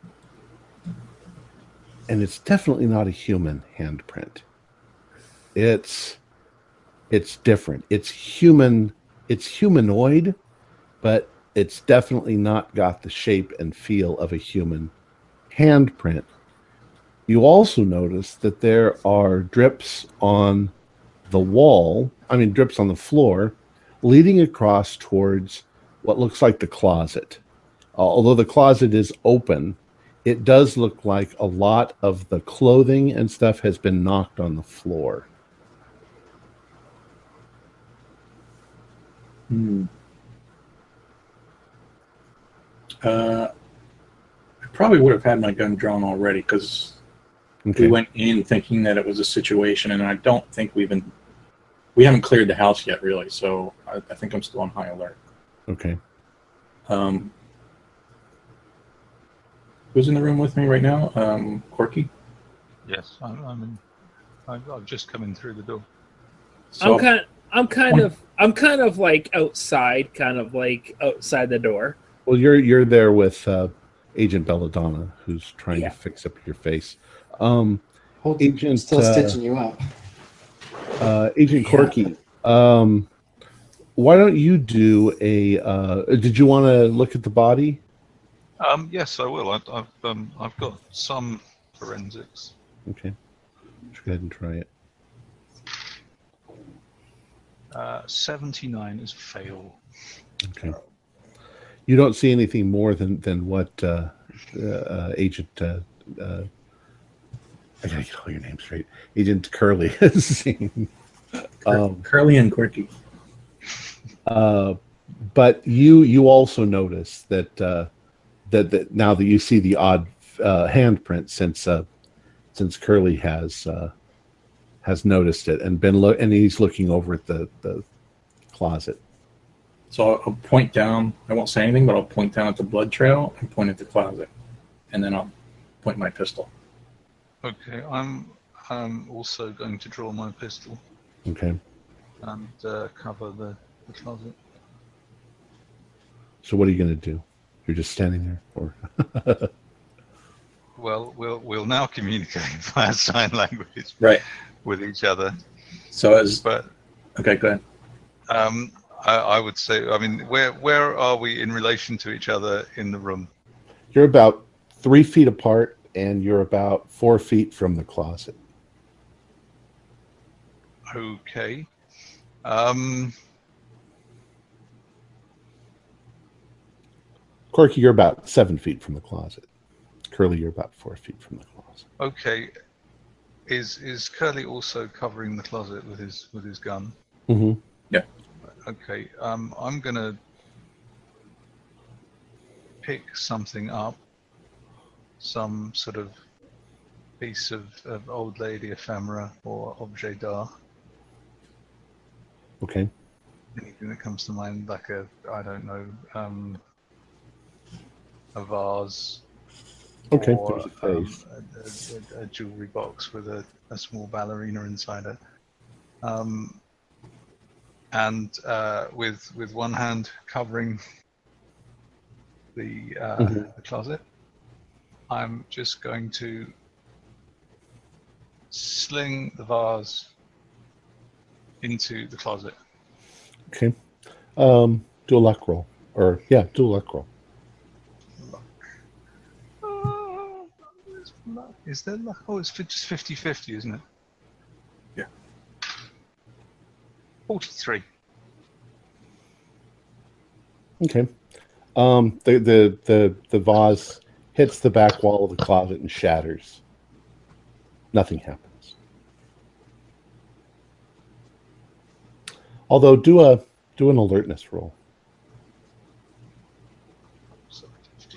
and it's definitely not a human handprint. It's it's different. It's human. It's humanoid, but it's definitely not got the shape and feel of a human handprint. You also notice that there are drips on the wall, I mean drips on the floor, leading across towards what looks like the closet. Uh, although the closet is open, it does look like a lot of the clothing and stuff has been knocked on the floor. Hmm. Uh, I probably would have had my gun drawn already because Okay. we went in thinking that it was a situation, and I don't think we've been we haven't cleared the house yet, really. So I, I think I'm still on high alert. Okay. Um, who's in the room with me right now? Um, Corky? Yes, I'm, I'm in. I've, I've just come in through the door. So, I'm kind. I'm kind of. I'm kind of like outside, kind of like outside the door. Well, you're you're there with uh, Agent Belladonna, who's trying Yeah. to fix up your face. Um, Hold, Agent, still uh, stitching you up. uh, Agent Corky, um, why don't you do a? Uh, did you want to look at the body? Um, yes, I will. I, I've um, I've got some forensics. Okay, let's go ahead and try it. Uh, seventy-nine is fail. Okay. You don't see anything more than than what uh, uh, Agent. Uh, uh, I gotta get all your names straight. Agent Curly has seen. Um, Curly and Corky. uh, but you you also notice that uh, that that now that you see the odd uh, handprint since uh, since Curly has uh, has noticed it and been lo- and he's looking over at the, the closet. So I'll, I'll point down. I won't say anything, but I'll point down at the blood trail and point at the closet, and then I'll point my pistol. Okay, I'm um, also going to draw my pistol Okay. and uh, cover the, the closet. So what are you going to do? You're just standing there, or Well, we'll we'll now communicate via sign language Right. with each other. So as But okay, go ahead. um, I, I would say, I mean, where where are we in relation to each other in the room? you're about three feet apart, and you're about four feet from the closet. Okay. Um, Corky, you're about seven feet from the closet. Curly, you're about four feet from the closet. okay. Is is Curly also covering the closet with his with his gun? Mm-hmm. Yeah. Okay. Um, I'm gonna pick something up, some sort of piece of, of old lady ephemera or objet d'art. Okay. Anything that comes to mind, like a I don't know, um, a vase. Okay. Or There's a um, face. a, a, a jewelry box with a, a small ballerina inside it, um, and uh, with with one hand covering the uh, Mm-hmm. the closet, I'm just going to sling the vase into the closet. Okay. Um, do a luck roll, or yeah, do a luck roll. Luck. Oh, there's luck. Is there luck? Oh, it's fi- just fifty fifty, isn't it? Yeah. forty-three. Okay. Um, the, the the the vase hits the back wall of the closet and shatters. Nothing happens. Although do a do an alertness roll. So fifty.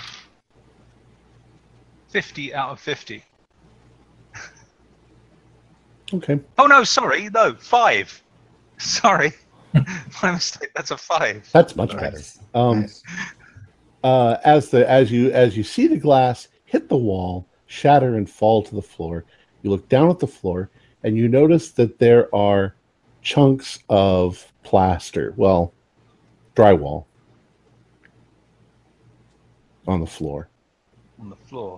fifty out of fifty. Okay. Oh no, sorry, no, five. Sorry, my mistake. That's a five. That's much better. Nice. Um, Nice. uh, as the as you as you see the glass hit the wall, shatter and fall to the floor, you look down at the floor and you notice that there are chunks of plaster, well, drywall, on the floor. On the floor.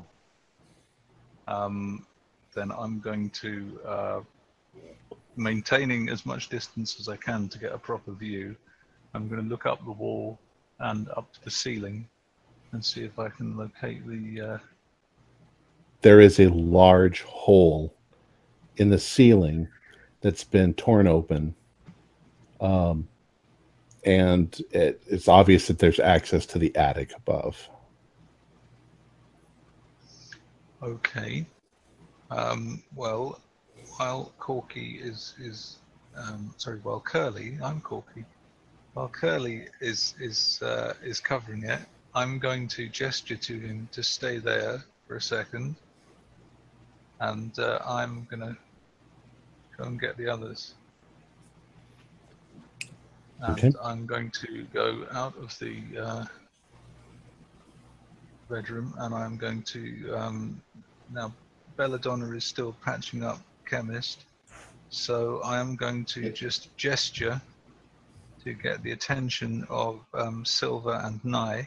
Um, then I'm going to, uh, maintaining as much distance as I can to get a proper view, I'm going to look up the wall and up to the ceiling and see if I can locate the. Uh... There is a large hole in the ceiling that's been torn open. Um, and it, it's obvious that there's access to the attic above. Okay. Um, well, while Corky is is um, sorry, while Curly, I'm Corky. While Curly is is uh, is covering it, I'm going to gesture to him to stay there for a second, and uh, I'm gonna go and get the others. And Okay. I'm going to go out of the uh, bedroom, and I'm going to um, now. Belladonna is still patching up Chemist, so I am going to just gesture to get the attention of um, Silver and Nye,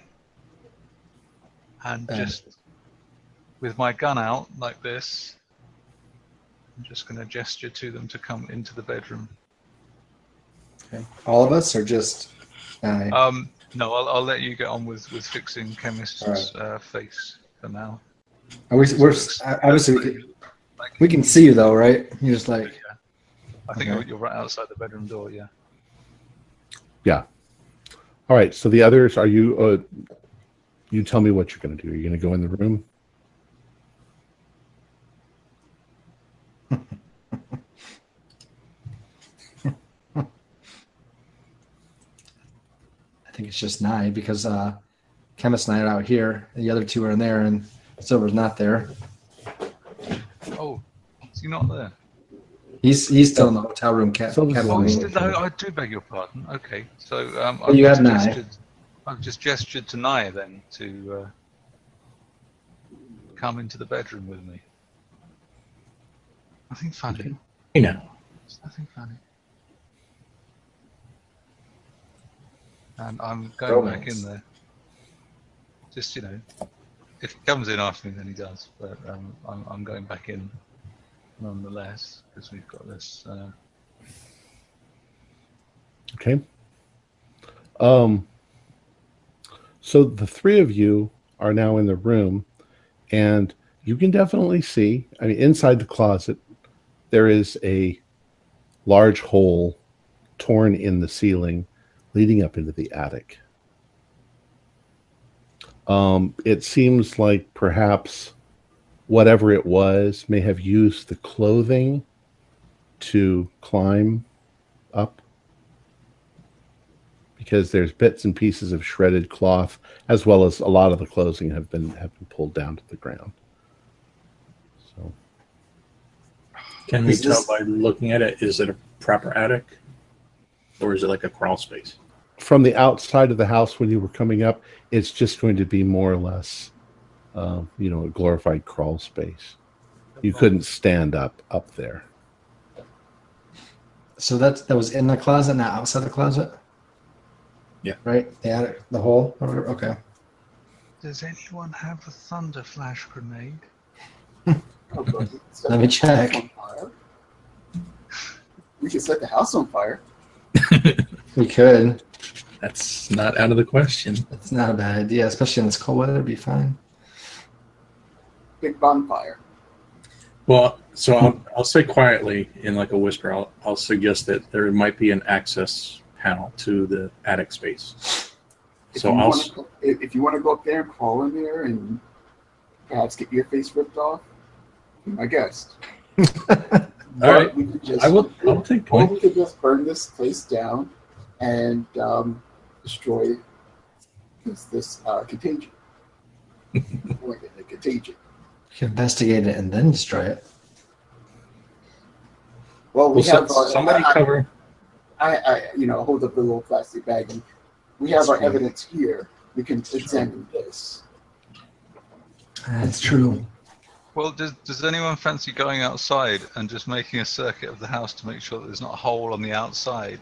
and just with my gun out like this, I'm just going to gesture to them to come into the bedroom. Okay. All of us, or just Nye? Um, no, I'll, I'll let you get on with, with fixing Chemist's right. uh, face for now. Are we, we're obviously we can, we can see you though, right? You're just like. Yeah. I think Okay. you're right outside the bedroom door. Yeah. Yeah. All right. So the others, are you? Uh, you tell me what you're going to do. Are you going to go in the room? I think it's just Nye because uh, Chemist and I are out here. The other two are in there, and Silver's not there. Oh, is he not there? He's he's still in the hotel room. Cat, Silver's cat the Oh, only he's one. still, no, I do beg your pardon. Okay, so um, Well, I've you just have Nye. gestured. I've just gestured to Nye then to uh, come into the bedroom with me. Nothing funny. Okay. You know. It's nothing funny. And I'm going back Romance. in there. Just, you know, if he comes in after me, then he does. But um, I'm, I'm going back in nonetheless because we've got this. Uh, Okay. Um. So the three of you are now in the room. And you can definitely see, I mean, inside the closet, there is a large hole torn in the ceiling leading up into the attic. Um, it seems like perhaps whatever it was may have used the clothing to climb up, because there's bits and pieces of shredded cloth, as well as a lot of the clothing have been have been pulled down to the ground. So, Can we Is tell this- by looking at it, is it a proper attic? Or is it like a crawl space? from the outside of the house, when you were coming up, it's just going to be more or less, uh, you know, a glorified crawl space. You couldn't stand up up there. So that's that was in the closet, not outside the closet. Yeah. Right. The attic, the hole. Or whatever? Okay. Does anyone have a thunder flash grenade? Oh, God. Set Let me the check. house on fire. We can set the house on fire. We could. That's not out of the question. It's not a bad idea, especially in this cold weather. It'd be fine. Big bonfire. Well, so I'll, I'll say quietly in like a whisper, I'll, I'll suggest that there might be an access panel to the attic space. If So you I'll, wanna s- go- if if you want to go up there and crawl in there and perhaps get your face ripped off, be my guest. All right. We could just, I will, I'll take or point. we could just burn this place down and um, destroy this, this uh, contagion. Like a, a contagion. You can investigate it and then destroy it. Well, we Well, so, have uh, somebody I, cover. I, I, you know, hold up the little plastic bag, and we have That's our true. evidence here. We can examine this. That's true. Well, does, does anyone fancy going outside and just making a circuit of the house to make sure that there's not a hole on the outside?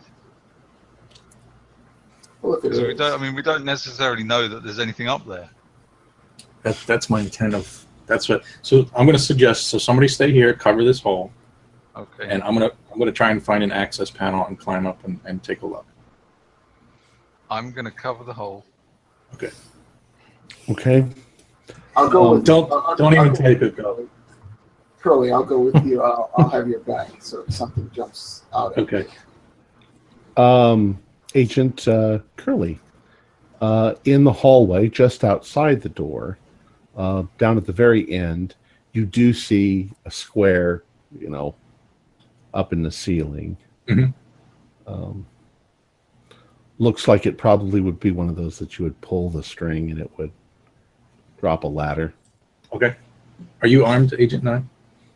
Well, if it Because we is, don't. I mean, we don't necessarily know that there's anything up there. That, that's my intent of. That's what. So I'm going to suggest. So somebody stay here, cover this hole, Okay. and I'm gonna I'm gonna try and find an access panel and climb up and, and take a look. I'm going to cover the hole. Okay. Okay. I'll go Um, with don't I'll, I'll, don't I'll even go take with it, go. Curly, I'll go with you. I'll, I'll have your back so if something jumps out. At Okay. Um, Agent uh, Curley, uh, in the hallway, just outside the door, uh, down at the very end, you do see a square, you know, up in the ceiling. Mhm. Um, looks like it probably would be one of those that you would pull the string and it would drop a ladder. Okay. Are you armed, Agent Nine?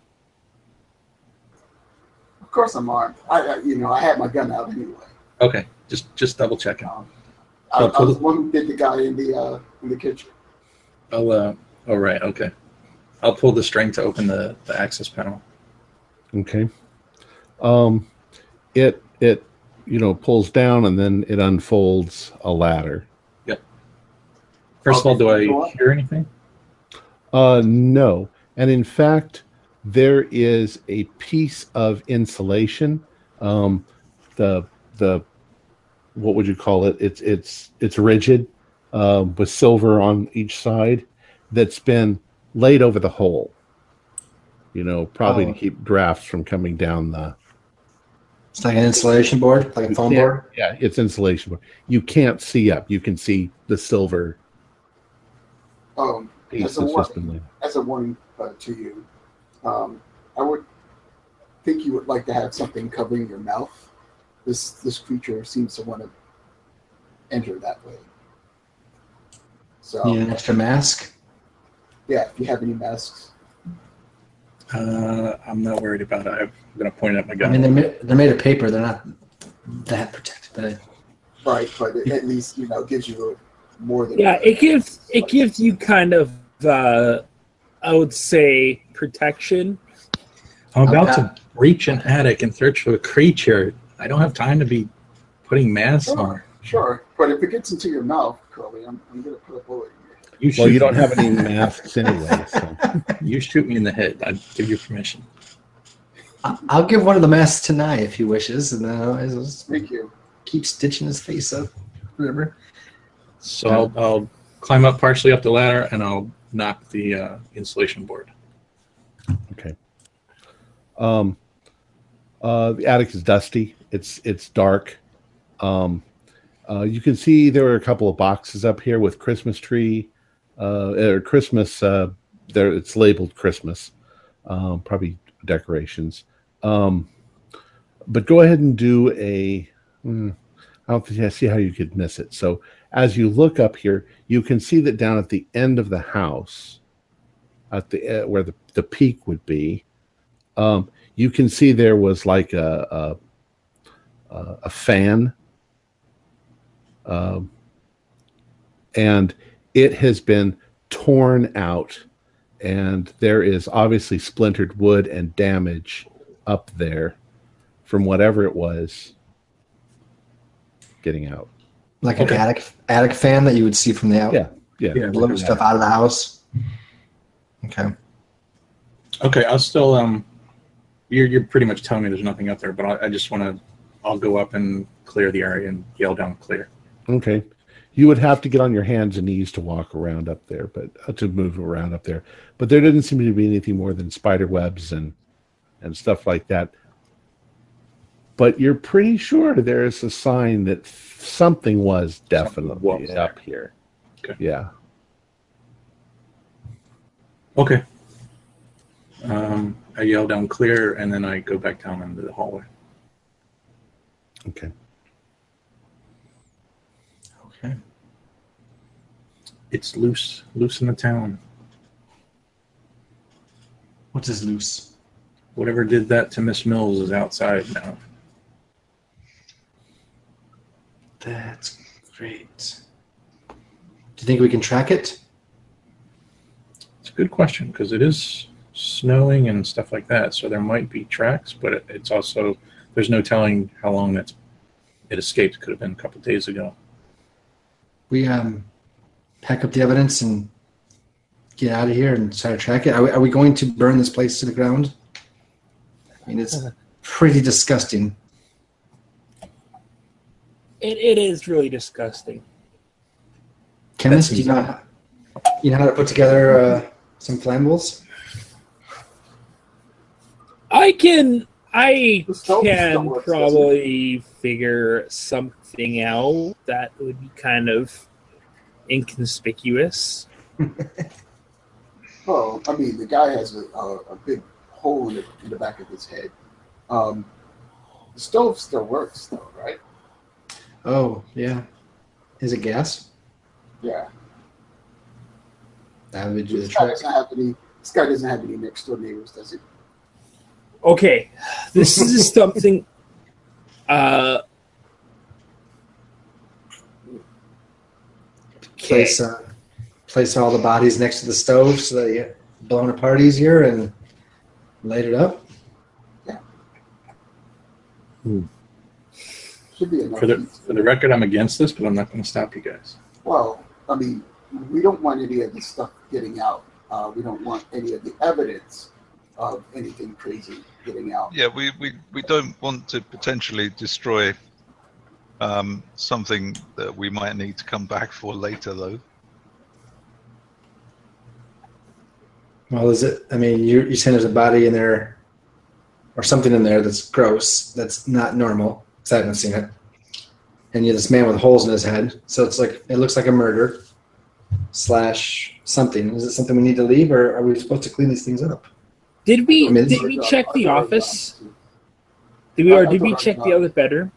Of course, I'm armed. I, I, you know, I had my gun out anyway. Okay. Just just double checking. Um, I, So I pull was the- the one who did the guy in the uh, in the kitchen. I'll. Uh, all right. Okay. I'll pull the string to open the, the access panel. Okay. Um, it it you know pulls down and then it unfolds a ladder. First of all, do Okay, go I on. hear anything? Uh, no, and in fact, there is a piece of insulation. Um, the the what would you call it? It's it's it's rigid, uh, with silver on each side. That's been laid over the hole. You know, probably Oh. to keep drafts from coming down the. It's like an insulation board, like a You foam can't- board. Yeah, it's insulation board. You can't see up. You can see the silver Um, piece as a that's just warning, been laid. as a warning uh, to you, um, I would think you would like to have something covering your mouth. This this creature seems to want to enter that way. So Need an extra mask. yeah, if you have any masks, Uh, I'm not worried about it. I'm going to point at my I gun. mean, they're ma- they're made of paper. They're not that protected, but it, right? But it, at least you know gives you more than Yeah, it gives it gives you kind of uh, I would say protection. I'm about Okay. to reach an attic and search for a creature. I don't have time to be putting masks on. Sure, sure. But if it gets into your mouth, Curly, I'm, I'm going to put a bullet in your head. You shoot Well, you don't me. have any masks anyway. So. You shoot me in the head. I'd give you permission. I- I'll give one of the masks to Nye if he wishes, and then I'll I'll just Thank you. keep stitching his face up. Whatever. So I'll, I'll climb up partially up the ladder and I'll knock the uh, insulation board. Okay. Um, uh, the attic is dusty. It's it's dark. Um, uh, you can see there are a couple of boxes up here with Christmas tree, uh, or Christmas. Uh, there, it's labeled Christmas. Um, probably decorations. Um, but go ahead and do a. Mm, I don't think I see how you could miss it. So as you look up here, you can see that down at the end of the house, at the uh, where the, the peak would be, um, you can see there was like a a, a fan, um, and it has been torn out, and there is obviously splintered wood and damage up there from whatever it was getting out. Like Okay. an attic attic fan that you would see from the out. Yeah, yeah. Yeah. Blow stuff out of the house. Okay. Okay, I'll still um, you're you're pretty much telling me there's nothing up there, but I, I just want to. I'll go up and clear the area and yell down clear. Okay. You would have to get on your hands and knees to walk around up there, but uh, to move around up there. But there didn't seem to be anything more than spider webs and and stuff like that. But you're pretty sure there is a sign that something was definitely Something was up here. Okay. Yeah. Okay. Um, I yell down clear, and then I go back down into the hallway. Okay. Okay. It's loose, loose in the town. What is loose? Whatever did that to Miss Mills is outside now. That's great. Do you think we can track it? It's a good question because it is snowing and stuff like that, so there might be tracks, but it, it's also there's no telling how long that's it escaped. It could have been a couple of days ago. We um, pack up the evidence and get out of here and try to track it. Are we, are we going to burn this place to the ground? I mean, it's pretty disgusting. It, it is really disgusting. Chemist, do you know how, you know how to put together uh, some flammables? I can I The stove can still works, probably figure something out that would be kind of inconspicuous. Well, I mean, the guy has a, a, a big hole in the, in the back of his head. Um, the stove still works, though, right? Oh, yeah. Is it gas? Yeah. That would do the This guy trick. doesn't have any. This guy doesn't have any next door neighbors, does he? Okay, this is something. Uh, okay. Place, uh, place all the bodies next to the stove so that you get blown apart easier and light it up. Should be enough. For the heat. for the record, I'm against this, but I'm not going to stop you guys. Well, I mean, we don't want any of this stuff getting out. Uh, we don't want any of the evidence of anything crazy getting out. Yeah, we, we, we don't want to potentially destroy um, something that we might need to come back for later, though. Well, is it? I mean, you you saying there's a body in there, or something in there that's gross, that's not normal. Because I haven't seen it. And you have this man with holes in his head, so it's like it looks like a murder slash something. Is it something we need to leave, or are we supposed to clean these things up? Did we I mean, did we check the office? Did we or did we check the other bedroom?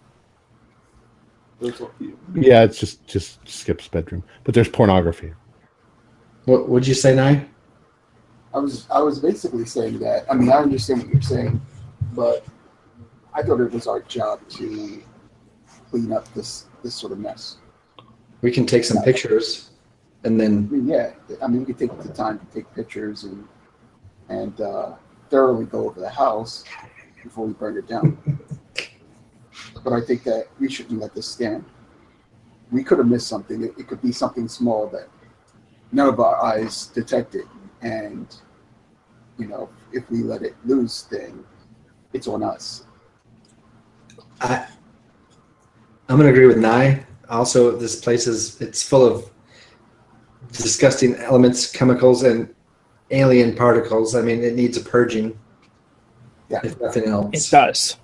Yeah, it's just just skips bedroom, but there's pornography. What would you say, Nye? I was I was basically saying that. I mean, I understand what you're saying, but I thought it was our job to clean up this this sort of mess. We can take some pictures, and I then mean, yeah. I mean, we could take the time to take pictures and and uh, thoroughly go over the house before we burn it down. But I think that we shouldn't let this stand. We could have missed something. It, it could be something small that none of our eyes detected. And, you know, if we let it loose, then it's on us. I I'm gonna agree with Nye. Also, this place is it's full of disgusting elements, chemicals, and alien particles. I mean, it needs a purging. Yeah. If nothing It else. does.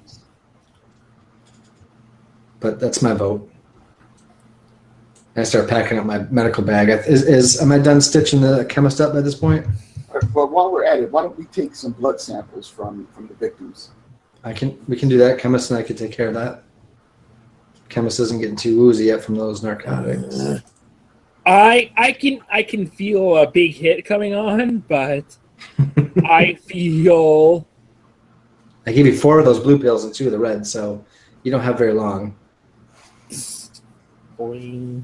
But that's my vote. I start packing up my medical bag. Is, is am I done stitching the chemist up at this point? Well, while we're at it, why don't we take some blood samples from, from the victims? I can. We can do that. Chemist and I can take care of that. Chemist isn't getting too woozy yet from those narcotics. I I can I can feel a big hit coming on, but I feel I gave you four of those blue pills and two of the red, so you don't have very long. Boing.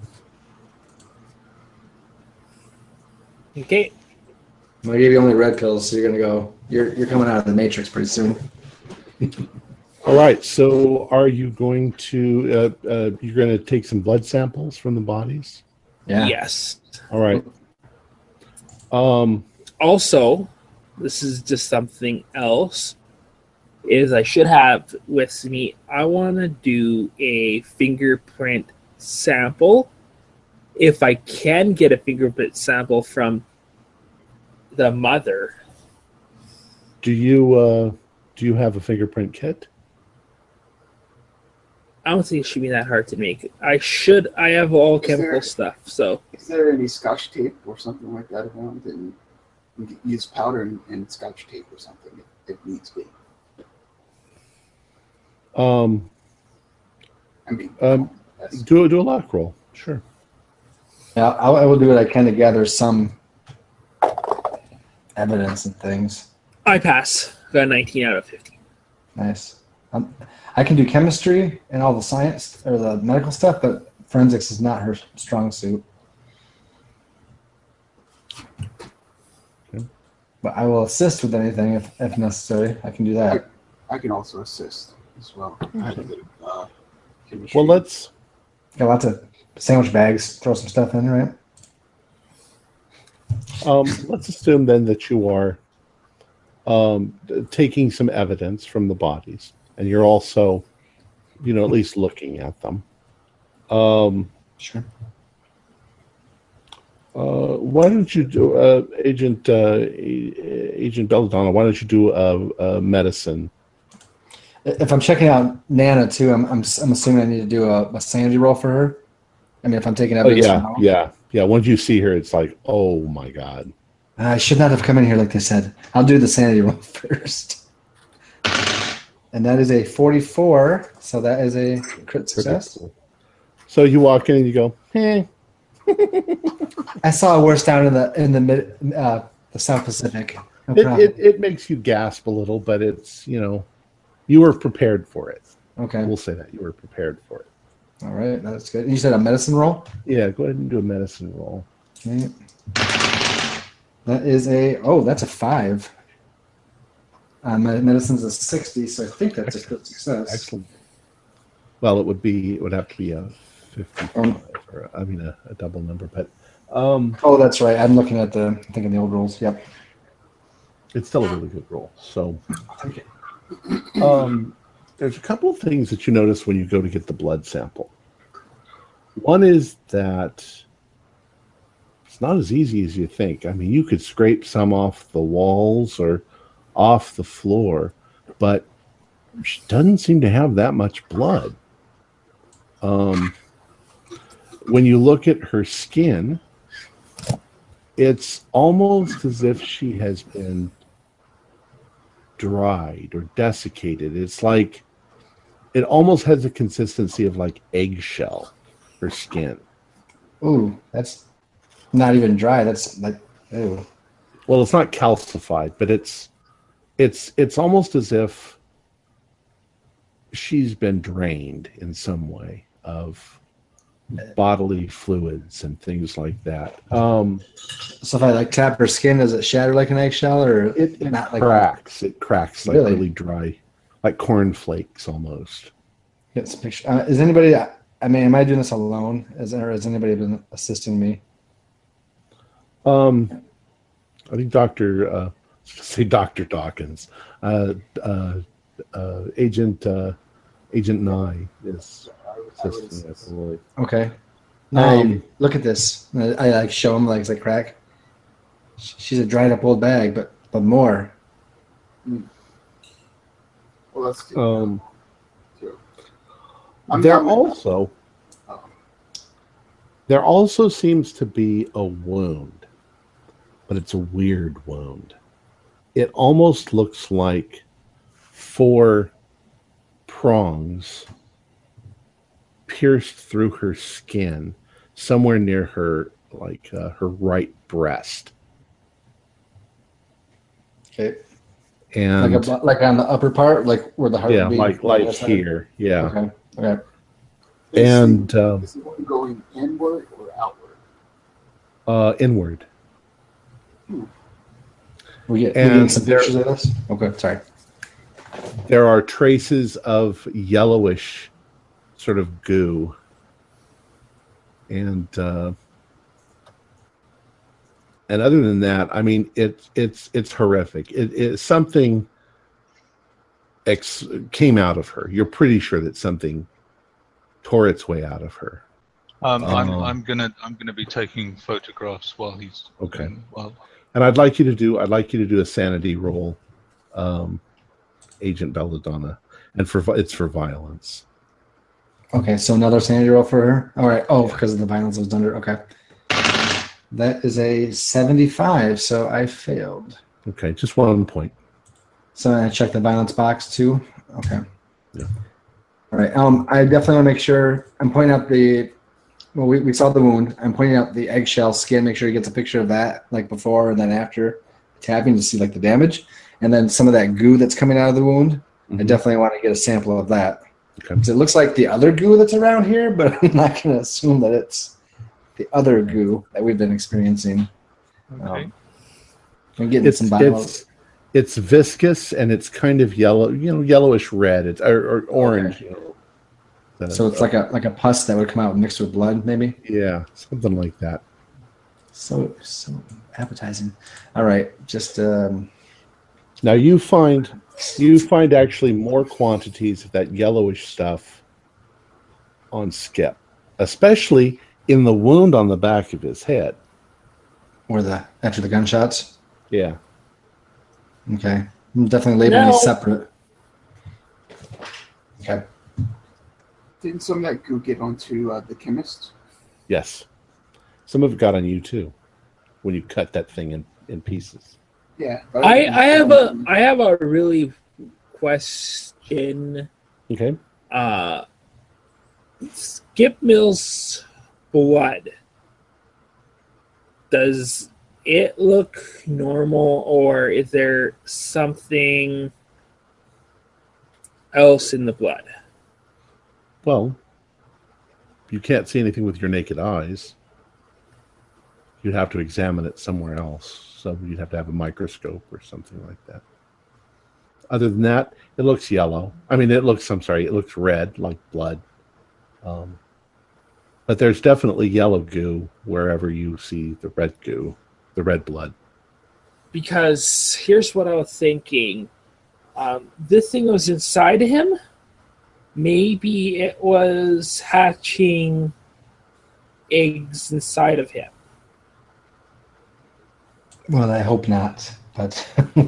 Okay. Well, I gave you only red pills, so you're gonna go. You're you're coming out of the matrix pretty soon. All right. So, are you going to? Uh, uh, you're going to take some blood samples from the bodies. Yeah. Yes. All right. Um. Also, this is just something else. Is I should have with me. I want to do a fingerprint sample. If I can get a fingerprint sample from the mother. Do you? Uh, do you have a fingerprint kit? I don't think it should be that hard to make. I should. I have all Is chemical there- stuff. So Is there any scotch tape or something like that around? And we could use powder and, and scotch tape or something if, if needs be. Um. I mean, Um. that's, Do do a lock roll. Sure. Yeah, I, I will do it. I kind of gather some evidence and things. I pass. Got a nineteen out of fifty. Nice. Um, I can do chemistry and all the science or the medical stuff, but forensics is not her strong suit. Okay. But I will assist with anything if, if necessary. I can do that. I can also assist as well. I have a bit of, uh, chemistry. Well, let's. Got lots of sandwich bags. Throw some stuff in, right? Um, let's assume then that you are um, taking some evidence from the bodies, and you're also, you know, at least looking at them. Um, Sure. uh, why don't you do, uh, Agent uh, Agent Belladonna? Why don't you do a, a medicine? If I'm checking out Nana too, I'm I'm, I'm assuming I need to do a, a sanity roll for her. I mean, if I'm taking Oh evidence, yeah, from her. yeah, yeah. Once you see her, it's like, oh my god. I should not have come in here like they said. I'll do the sanity roll first. And that is a forty-four, so that is a crit success. So you walk in and you go, eh. I saw it worse down in the in the mid uh, the South Pacific. No It, problem. it it makes you gasp a little, but it's, you know, you were prepared for it. Okay, We'll say that you were prepared for it. all right, that's good. You said a medicine roll. Yeah, go ahead and do a medicine roll. Okay. That is a oh, that's a five. Uh, my medicine's a sixty, so I think that's a crit success. Excellent. Well, it would be it would have to be a fifty-five, Um, or I mean a, a double number, but um, Oh, that's right. I'm looking at the I'm thinking the old rules. Yep. it's still a really good roll. So, Okay. um, there's a couple of things that you notice when you go to get the blood sample. One is that it's not as easy as you think. I mean, you could scrape some off the walls or off the floor, but she doesn't seem to have that much blood. Um, when you look at her skin, it's almost as if she has been dried or desiccated. It's like it almost has the consistency of like eggshell, her skin. Ooh, that's not even dry. That's like ooh. Well, it's not calcified, but it's it's it's almost as if she's been drained in some way of bodily fluids and things like that. Um, So if I like tap her skin, does it shatter like an eggshell, or it, it not like cracks. It cracks like Really? really dry, like corn flakes almost. Get some picture. Uh, is anybody? I mean, am I doing this alone? Is there? Has anybody been assisting me? Um, I think Doctor Uh, say Doctor Dawkins, uh, uh, uh, Agent uh, Agent Nye is assisting, I believe. Okay. Now, Um, look at this. I, I like show him like it's like crack. She's a dried up old bag, but but more. Well, let's do um, two. I'm there not- also Oh. there also seems to be a wound, but it's a weird wound. It almost looks like four prongs pierced through her skin, somewhere near her, like uh, her right breast, Okay. and Like a, like on the upper part, like where the heart. yeah, would be, like on the like other side? here, yeah, Okay. Okay. Is and the, um, is the one going inward or outward? uh, inward. We get we And getting some there- pictures of this. Okay. Sorry. There are traces of yellowish sort of goo, and uh, and other than that, I mean, it's it's it's horrific. It is something ex- came out of her. You're pretty sure that something tore its way out of her. Um, I'm Um, I'm gonna I'm gonna be taking photographs while he's Okay. doing- Well, And I'd like you to do I'd like you to do a sanity roll, um, Agent Belladonna, and for vi- it's for violence. Okay. So another sanity roll for her. All right. Oh, because of the violence I was under. Okay. That is a seventy-five. So I failed. Okay, just one point. So I check the violence box too. Okay. Yeah. All right. Um, I definitely want to make sure I'm pointing out the. Well, we, we saw the wound. I'm pointing out the eggshell skin. Make sure he gets a picture of that, like before and then after tapping to see like the damage, and then some of that goo that's coming out of the wound. I Mhm. definitely want to get a sample of that. Okay. 'Cause it looks like the other goo that's around here, but I'm not going to assume that it's the other goo that we've been experiencing. okay. Um, I'm getting It's some violence. it's it's viscous and it's kind of yellow, you know, yellowish red. It's or, or orange. You know, The- So it's like a like a pus that would come out mixed with blood, maybe. yeah, something like that. So so appetizing. All right, just um, Now you find you find actually more quantities of that yellowish stuff on Skip, especially in the wound on the back of his head. or the after the gunshots. Yeah. Okay, I'm definitely labeling No. these separate. Okay. Didn't some of that goo get onto uh, the chemist? Yes. Some of it got on you too, when you cut that thing in, in pieces. Yeah. but I, didn't- I have a I have a really question. Okay. Uh, Skip Mill's blood, does it look normal, or is there something else in the blood? Well, you can't see anything with your naked eyes. You'd have to examine it somewhere else. So you'd have to have a microscope or something like that. Other than that, it looks yellow. I mean, it looks, I'm sorry, it looks red, like blood. Um, but there's definitely yellow goo wherever you see the red goo, the red blood. Because here's what I was thinking. Um, this thing was inside of him. Maybe it was hatching eggs inside of him. Well, I hope not, but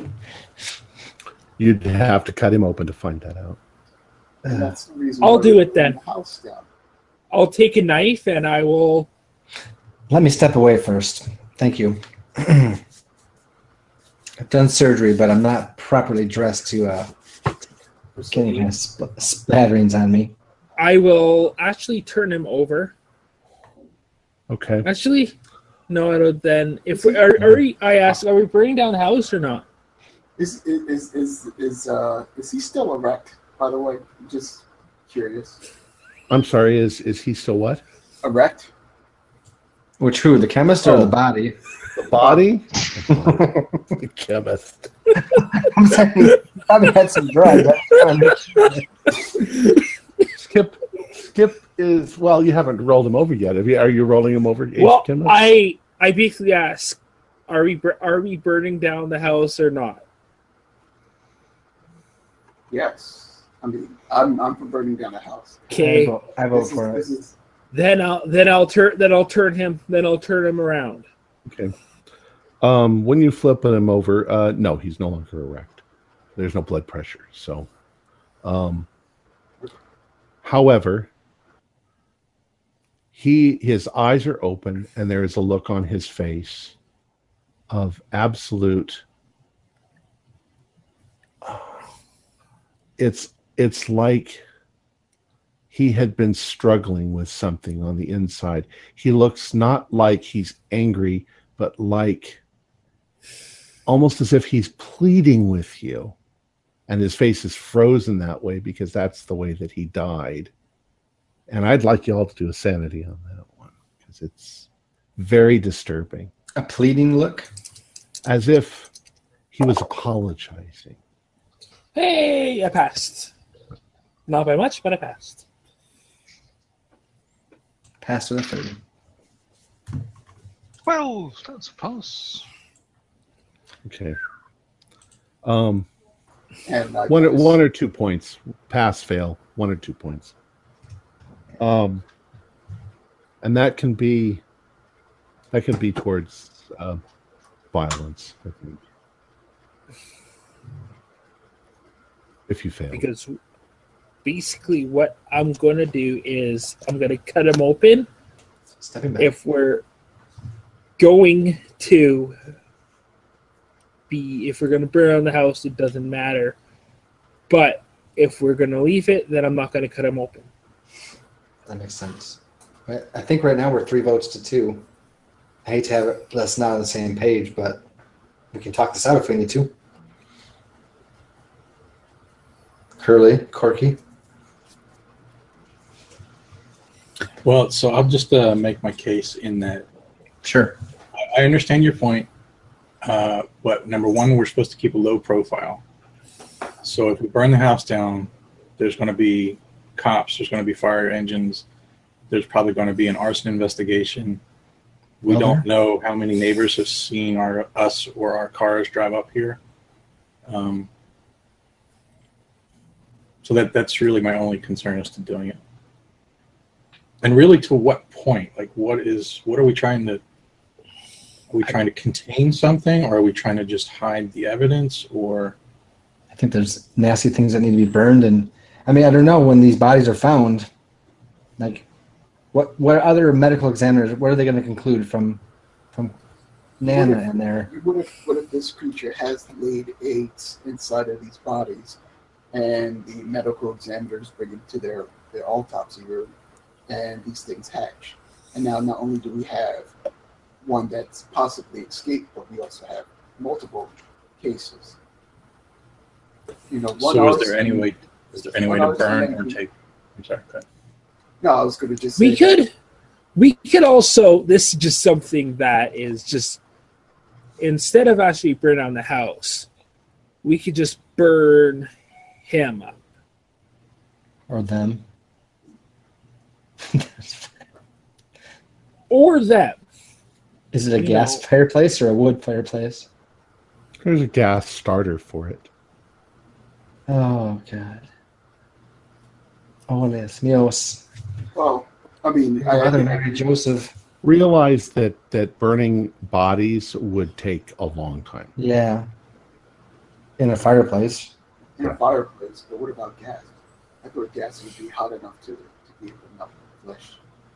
You'd have to cut him open to find that out. And that's the reason I'll why do we it then. burned the House down. I'll take a knife and I will. let me step away first. Thank you. I've done surgery, but I'm not properly dressed to uh, get any kind of sp- splatterings on me. I will actually turn him over. Okay. Actually, no. I don't. Then, if we are, are we, I asked, are we burning down the house or not? Is is is is is uh is he still erect? By the way, just curious. I'm sorry, is is he still what? Erect? Which who? The chemist or Oh. the body? The body? The chemist. I'm saying he probably had some drugs. I just wanna make sure. Skip Skip is well, you haven't rolled him over yet. Have you, are you rolling him over? Agent Well, Chemist? I I basically ask, are we bur- are we burning down the house or not? Yes. I mean, I'm I'm for burning down the house. I Okay. vote, I vote This is, for it. this is Then I'll then I'll turn then I'll turn him then I'll turn him around. Okay. Um, when you flip him over, uh, no, he's no longer erect. There's no blood pressure. So, um, however, he his eyes are open, and there is a look on his face of absolute. It's it's like he had been struggling with something on the inside. He looks not like he's angry, but like almost as if he's pleading with you. And his face is frozen that way because that's the way that he died. And I'd like you all to do a sanity on that one because it's very disturbing. A pleading look? As if he was apologizing. Hey, I passed. Not by much, but I passed. Passed with a thirty. Well, that's a pass. Okay. Um, And I one, guess- one or two points. Pass, fail. One or two points. Um, and that can be that can be towards uh, violence, I think. If you fail. Because basically what I'm going to do is I'm going to cut him open. Stepping back. If we're going to be, if we're going to burn down the house, it doesn't matter. But if we're going to leave it, then I'm not going to cut him open. That makes sense. I I think right now we're three votes to two. I hate to have it, us not on the same page, but we can talk this out if we need to. Curly, Corky. Well, so I'll just uh, make my case in that Sure. I understand your point. Uh, but number one, we're supposed to keep a low profile. So if we burn the house down, there's going to be cops, there's going to be fire engines, there's probably going to be an arson investigation. We Well, don't know how many neighbors have seen our us or our cars drive up here. Um, so that that's really my only concern as to doing it. And really, to what point? Like, what is what are we trying to? Are we trying to contain something, or are we trying to just hide the evidence? Or I think there's nasty things that need to be burned, and I mean I don't know when these bodies are found. Like, what what other medical examiners? What are they going to conclude from from Nana What if- in there? What if what if this creature has laid eggs inside of these bodies, and the medical examiners bring it to their their autopsy room, and these things hatch, and now not only do we have one that's possibly escaped, but we also have multiple cases. You know, one so is arson- there any way? Is there any way one to burn arson or maybe- take? I'm sorry. Go ahead. No, I was going to just We say that- could, we could also, this is just something that is just, instead of actually burn down the house, we could just burn him up. Or them? Or them. Is it a You gas know- fireplace or a wood fireplace? There's a gas starter for it. Oh God. Oh, Dios míos. Well, I mean, I, I Mother think Mary Joseph. Realize that, that burning bodies would take a long time. Yeah. In a fireplace. in a fireplace, but what about gas? I thought gas would be hot enough to, to give enough flesh.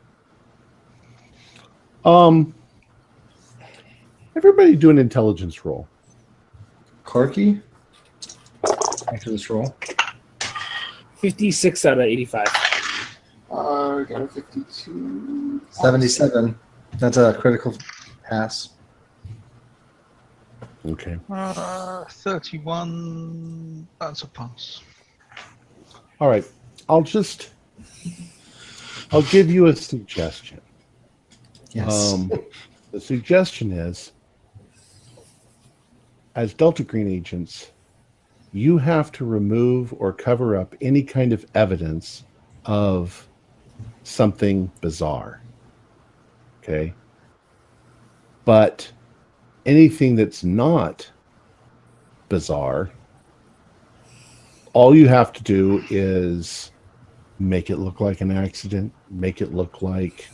Um, everybody do an intelligence roll. Corky? After this roll. fifty-six out of eighty-five. Uh, got a fifty-two. seventy-seven. That's a critical pass. Okay. Uh, thirty-one. That's a pass. All right. I'll just, I'll give you a suggestion. Yes. Um, the suggestion is, as Delta Green agents, you have to remove or cover up any kind of evidence of something bizarre. Okay? But anything that's not bizarre, all you have to do is make it look like an accident, make it look like,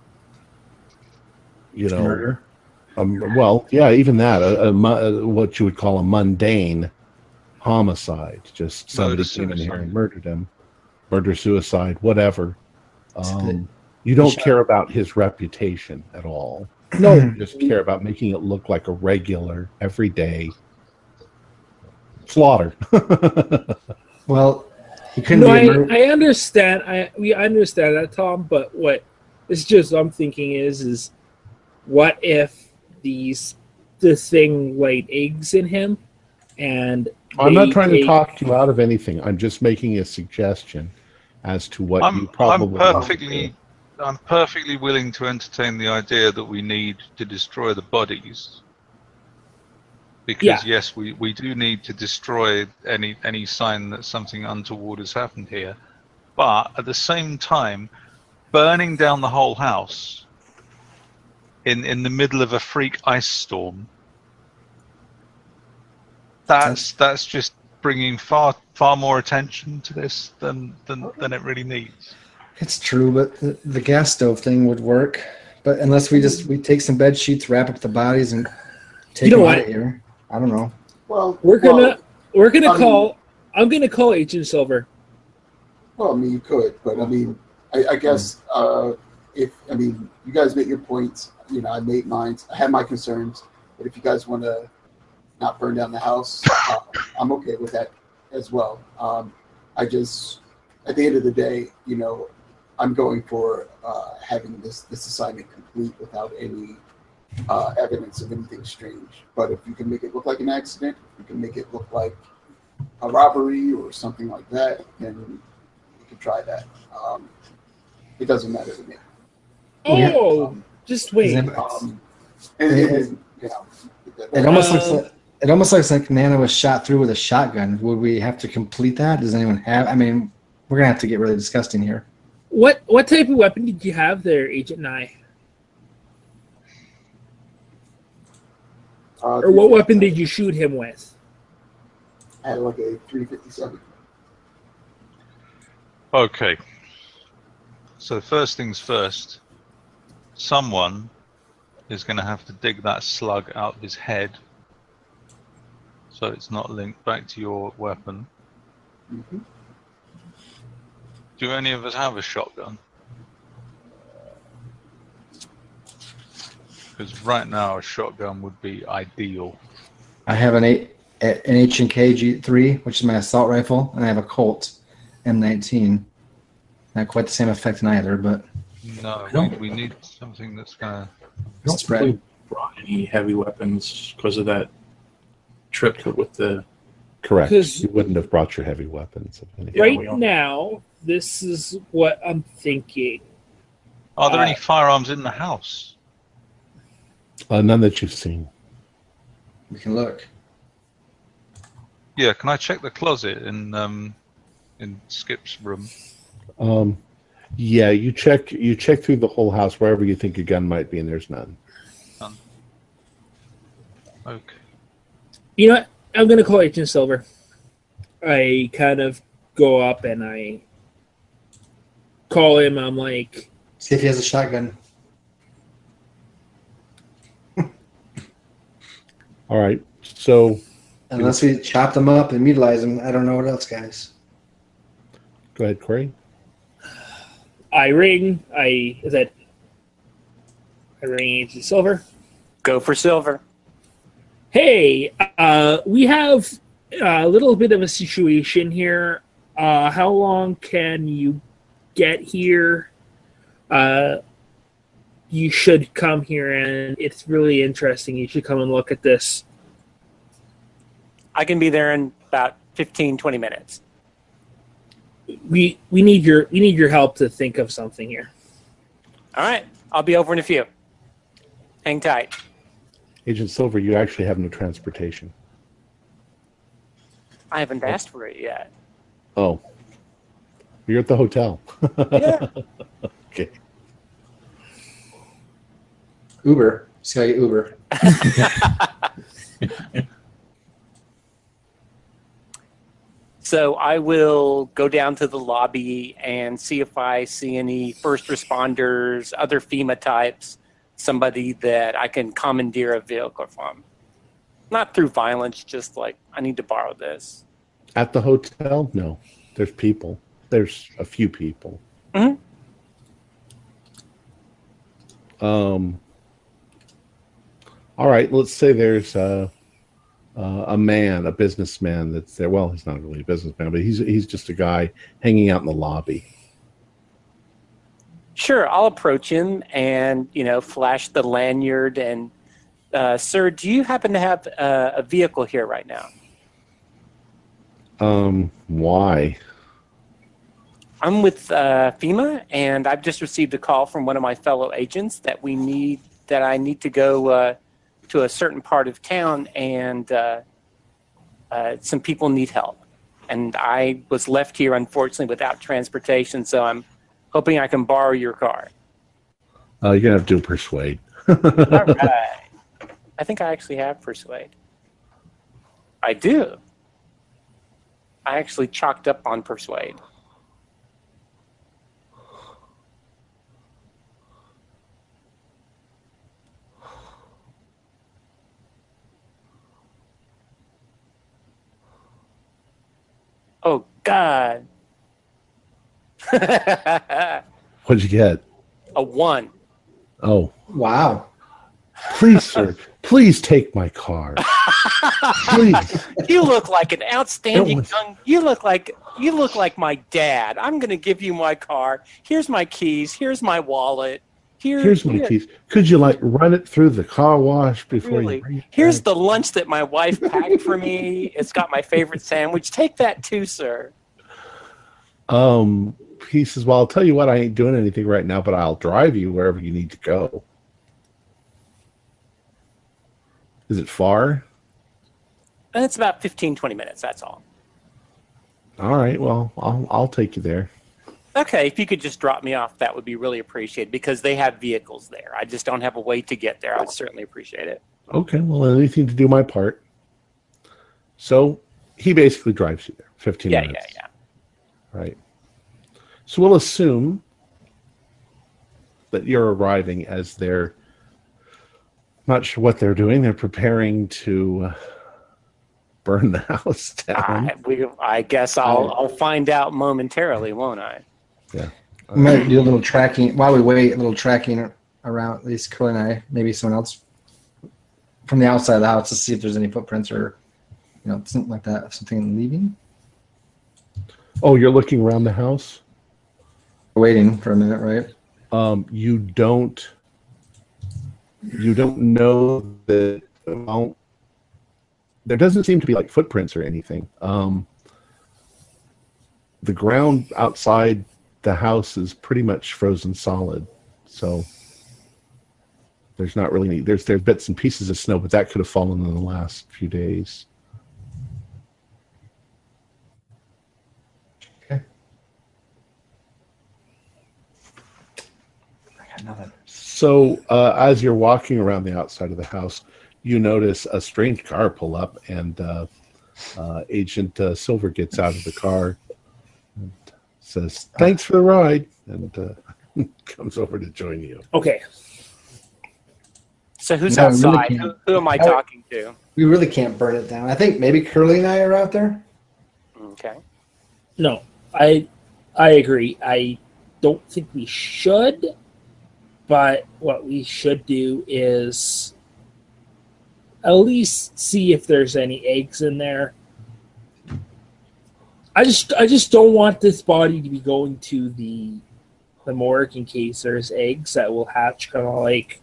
you know, Murder. Um, well, yeah, even that, a, a, mu- what you would call a mundane homicide. Just somebody Murder, came in here suicide. and murdered him. Murder, suicide, whatever. Split. Um, you don't Shot. care about his reputation at all. No, You just care about making it look like a regular, everyday slaughter. Well, he couldn't no, be a I, murderer. I understand. I we understand that, Tom. But what it's just I'm thinking is is what if these this thing laid eggs in him, and I'm not they trying to ate- talk you out of anything. I'm just making a suggestion as to what you I'm, probably I'm want to perfectly, do. I'm perfectly willing to entertain the idea that we need to destroy the bodies. Because Yeah. yes, we, we do need to destroy any any sign that something untoward has happened here. But at the same time, burning down the whole house in in the middle of a freak ice storm, that's that's just bringing far far more attention to this than than, than it really needs. It's true, but the, the gas stove thing would work. But unless we just we take some bed sheets, wrap up the bodies, and take You know them what? out of here. I don't know. Well, We're gonna well, we're gonna I mean- call. I'm gonna call Agent Silver. Well, I mean, you could, but I mean, I, I guess uh, if I mean, you guys make your points. You know, I made mine. I have my concerns, but if you guys want to not burn down the house, uh, I'm okay with that as well. Um, I just, at the end of the day, you know, I'm going for uh, having this this assignment complete without any uh, evidence of anything strange. But if you can make it look like an accident, if you can make it look like a robbery or something like that, then you can try that. Um, it doesn't matter to me. Oh, Um, just wait. um, and, and, and, you know, It almost looks Um, like it almost looks like Nana was shot through with a shotgun. Would we have to complete that? Does anyone have? I mean, we're gonna have to get really disgusting here. What what type of weapon did you have there, Agent Nye? uh, Or what weapon did you shoot him with? I had like a three fifty-seven. Okay. So first things first, someone is going to have to dig that slug out of his head so it's not linked back to your weapon. Mm-hmm. Do any of us have a shotgun? Because right now a shotgun would be ideal. I have an eight, an H and K G three, which is my assault rifle, and I have a Colt M nineteen. Not quite the same effect in either, but No, we, don't- we need something that's going to... I don't Spread. think we brought any heavy weapons because of that trip with the. Correct. Because- You wouldn't have brought your heavy weapons. If any. Yeah, right we all- now, this is what I'm thinking. Are there Uh, any firearms in the house? Uh, none that you've seen. we can look. Yeah, can I check the closet in um, in Skip's room? Um, yeah, you check you check through the whole house wherever you think a gun might be, and there's none. Okay. You know what? I'm gonna call Agent Silver. I kind of go up and I call him. I'm like, See if he has a shotgun. All right. So Unless we chop them up and mutilize them, I don't know what else, guys. go ahead, Corey. I ring. I is that I ring Agent Silver. Go for silver. Hey, uh, we have a little bit of a situation here. Uh, how long can you get here? Uh, you should come here, and it's really interesting. You should come and look at this. I can be there in about fifteen, twenty minutes. We we need your we need your help to think of something here. All right. I'll be over in a few. Hang tight. Agent Silver, you actually have no transportation. I haven't asked for it yet. Oh. You're at the hotel. Yeah. Okay. Uber. Just gotta get Uber. So I will go down to the lobby and see if I see any first responders, other FEMA types, somebody that I can commandeer a vehicle from. Not through violence, just like, I need to borrow this. At the hotel? No. There's people. There's a few people. Mm-hmm. Um. All right, let's say there's a, uh, a man, a businessman that's there. Well, he's not really a businessman, but he's he's just a guy hanging out in the lobby. Sure, I'll approach him and, you know, flash the lanyard and, uh, sir, do you happen to have uh, a vehicle here right now? Um, why? I'm with uh, FEMA, and I've just received a call from one of my fellow agents that we need, that I need to go uh, to a certain part of town, and uh, uh, some people need help. And I was left here, unfortunately, without transportation, so I'm hoping I can borrow your car. Uh, you're gonna have to do persuade. All right. I think I actually have persuade. I do. I actually chalked up on persuade. Oh, God. What'd you get? A one. Oh, Wow. please, sir, please take my car. Please. You look like an outstanding It was- young. You look like you look like my dad. I'm going to give you my car. Here's my keys. Here's my wallet. Here, Here's my here- keys. Could you like run it through the car wash before Really? you bring it Here's back? the lunch that my wife packed for me. It's got my favorite sandwich. Take that too, sir. Um, he says, well, I'll tell you what, I ain't doing anything right now, but I'll drive you wherever you need to go. Is it far? And it's about fifteen, twenty minutes. That's all. All right, well, I'll I'll take you there. Okay, if you could just drop me off, that would be really appreciated because they have vehicles there. I just don't have a way to get there. I would certainly appreciate it. Okay, well, anything to do my part. So he basically drives you there, fifteen Yeah, minutes. yeah, yeah. Right. So we'll assume that you're arriving as they're not sure what they're doing. They're preparing to uh, burn the house down. I, we, I guess I'll I'll find out momentarily, won't I? Yeah. We might do a little tracking while we wait. A little tracking around, at least Curly and I, maybe someone else from the outside of the house to see if there's any footprints or, you know, something like that. Something leaving. Oh, you're looking around the house? We're waiting for a minute, right? Um, you don't. You don't know that. Well, there doesn't seem to be like footprints or anything. Um, the ground outside the house is pretty much frozen solid, so there's not really any. There's there's bits and pieces of snow, but that could have fallen in the last few days. Okay. I got nothing. So uh, as you're walking around the outside of the house, you notice a strange car pull up, and uh, uh, Agent uh, Silver gets out of the car and says, "Thanks for the ride," and uh, comes over to join you. Okay. So who's No, I really outside? can't. who, who am I I- talking to? We really can't burn it down. I think maybe Curly and I are out there. Okay. No, I I agree. I don't think we should, but what we should do is at least see if there's any eggs in there. I just I just don't want this body to be going to the the morgue in case there's eggs that will hatch, kind of like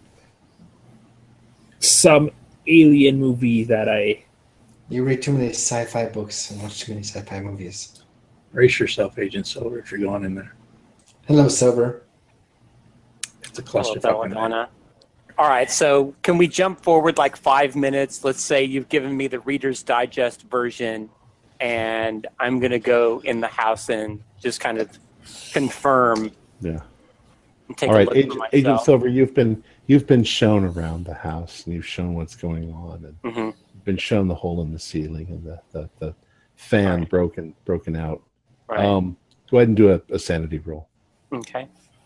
some alien movie that I. You read too many sci-fi books and watch too many sci-fi movies. Brace yourself, Agent Silver, if you're going in there. Hello, Silver. It's a Hello, clusterfuck. Belladonna. All right, so can we jump forward like five minutes? Let's say you've given me the Reader's Digest version, and I'm going to go in the house and just kind of confirm Yeah. and take All a right, look Agent, for myself. Agent Silver, you've been you've been shown around the house, and you've shown what's going on, and Mhm. you've been shown the hole in the ceiling and the, the, the fan Right. broken broken out. Right. Um, go ahead and do a, a sanity roll. Okay.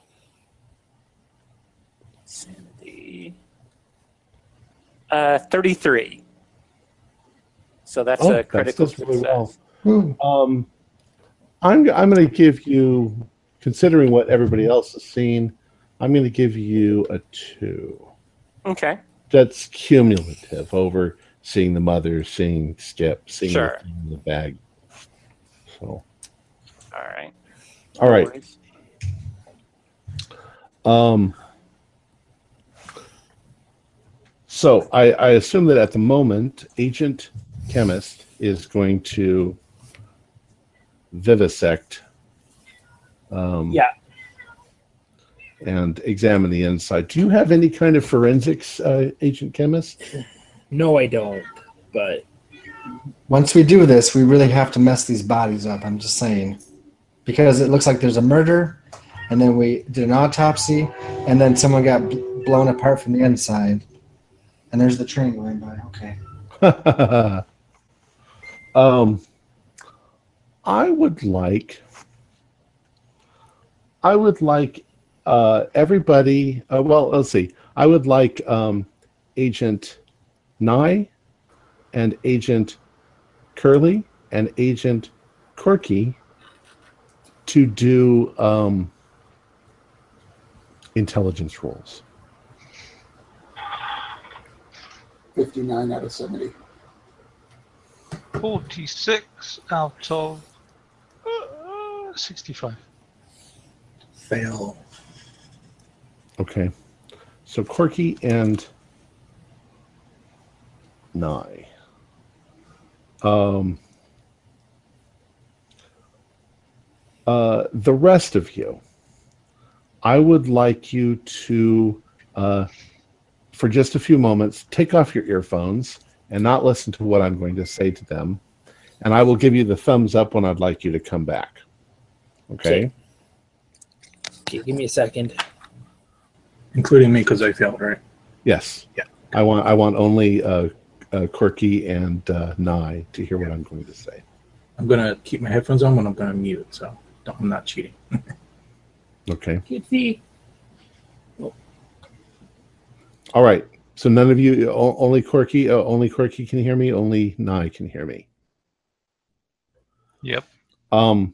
Sanity. Uh, thirty-three. So that's Oh, a that critical does really well. success. Ooh. Um, I'm I'm going to give you, considering what everybody else has seen, I'm going to give you a two. Okay. That's cumulative over seeing the mother, seeing Skip, seeing Sure. the thing in the bag. So, All right. all No right. worries. Um, so I, I assume that at the moment, Agent Chemist is going to vivisect. Um, Yeah. And examine the inside. Do you have any kind of forensics, uh, Agent Chemist? No, I don't. But Once we do this, we really have to mess these bodies up. I'm just saying, because it looks like there's a murder, and then we did an autopsy, and then someone got bl- blown apart from the inside, and there's the train going by. Okay. um, I would like. I would like uh, everybody. Uh, well, let's see. I would like um, Agent Nye and Agent Curly and Agent Corky to do um, intelligence rolls. fifty-nine out of seventy. forty-six out of uh, sixty-five. Fail. Okay. So Corky and Nye. Um, uh, the rest of you, I would like you to, uh, for just a few moments, take off your earphones and not listen to what I'm going to say to them. And I will give you the thumbs up when I'd like you to come back. Okay? Okay. Okay, give me a second. Including me because I failed, right? Yes. Yeah. I want I want only uh, uh, Corky and uh, Nye to hear what I'm going to say. I'm going to keep my headphones on when I'm going to mute, so don't, I'm not cheating. Okay. Good see. All right. So none of you, o- only Corky, uh, only Corky can hear me. Only Nye can hear me. Yep. Um.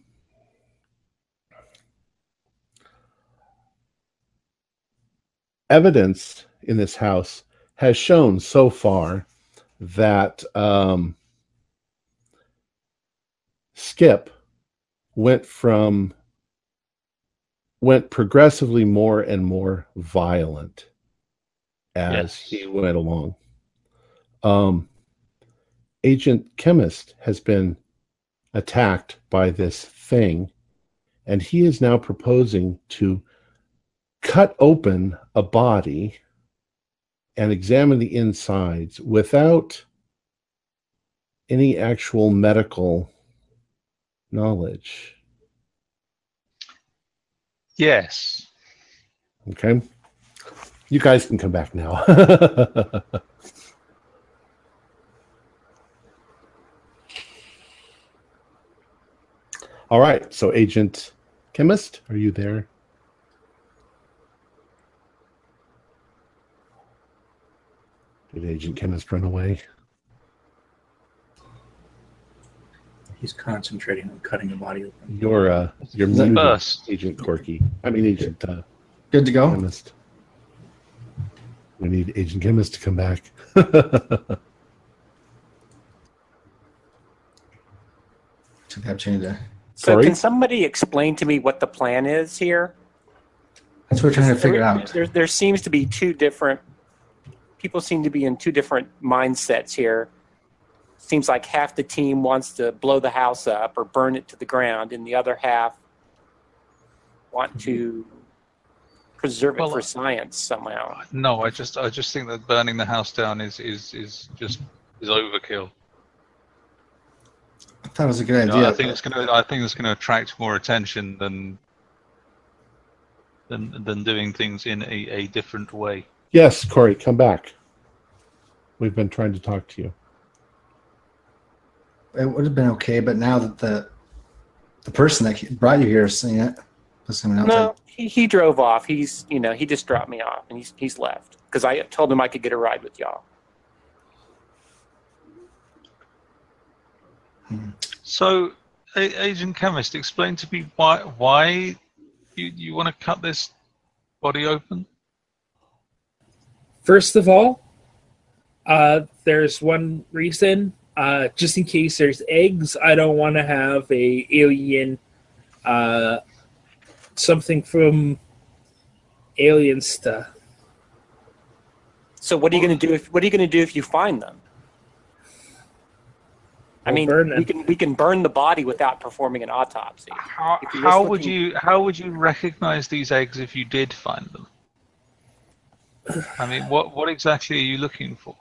Evidence in this house has shown so far that um, Skip went from went progressively more and more violent as Yes. he went along. Um, Agent Chemist has been attacked by this thing, and he is now proposing to cut open a body and examine the insides without any actual medical knowledge. Yes. Okay? You guys can come back now. All right, so Agent Chemist, are you there? Did Agent Chemist run away? He's concentrating on cutting the body open. You're uh, you're Is that muted, burst? Agent Corky. I mean, Agent uh, Good to go. Chemist. We need Agent Chemist to come back. Took the opportunity to. So Sorry? can somebody explain to me what the plan is here? That's what we're trying to figure there, out. There, there seems to be two different people seem to be in two different mindsets here. Seems like half the team wants to blow the house up or burn it to the ground, and the other half want to preserve it Well, for uh, science somehow. No, I just I just think that burning the house down is is, is just is overkill. I thought it was a good You idea. know, I think it's gonna I think it's gonna attract more attention than than than doing things in a, a different way. Yes, Corey, come back. We've been trying to talk to you. it would have been okay, but now that the the person that brought you here is seeing it, someone else. No, he, he drove off. He's you know he just dropped me off and he's he's left because I told him I could get a ride with y'all. Hmm. So, A- Agent Chemist, explain to me why why you you want to cut this body open. First of all, uh, there's one reason. Uh, just in case there's eggs, I don't want to have a alien, uh, something from aliens to. So what are you going to do if what are you going to do if you find them? I We'll mean, burn we them. can we can burn the body without performing an autopsy. How If you're how just would looking- you how would you recognize these eggs if you did find them? I mean, what what exactly are you looking for?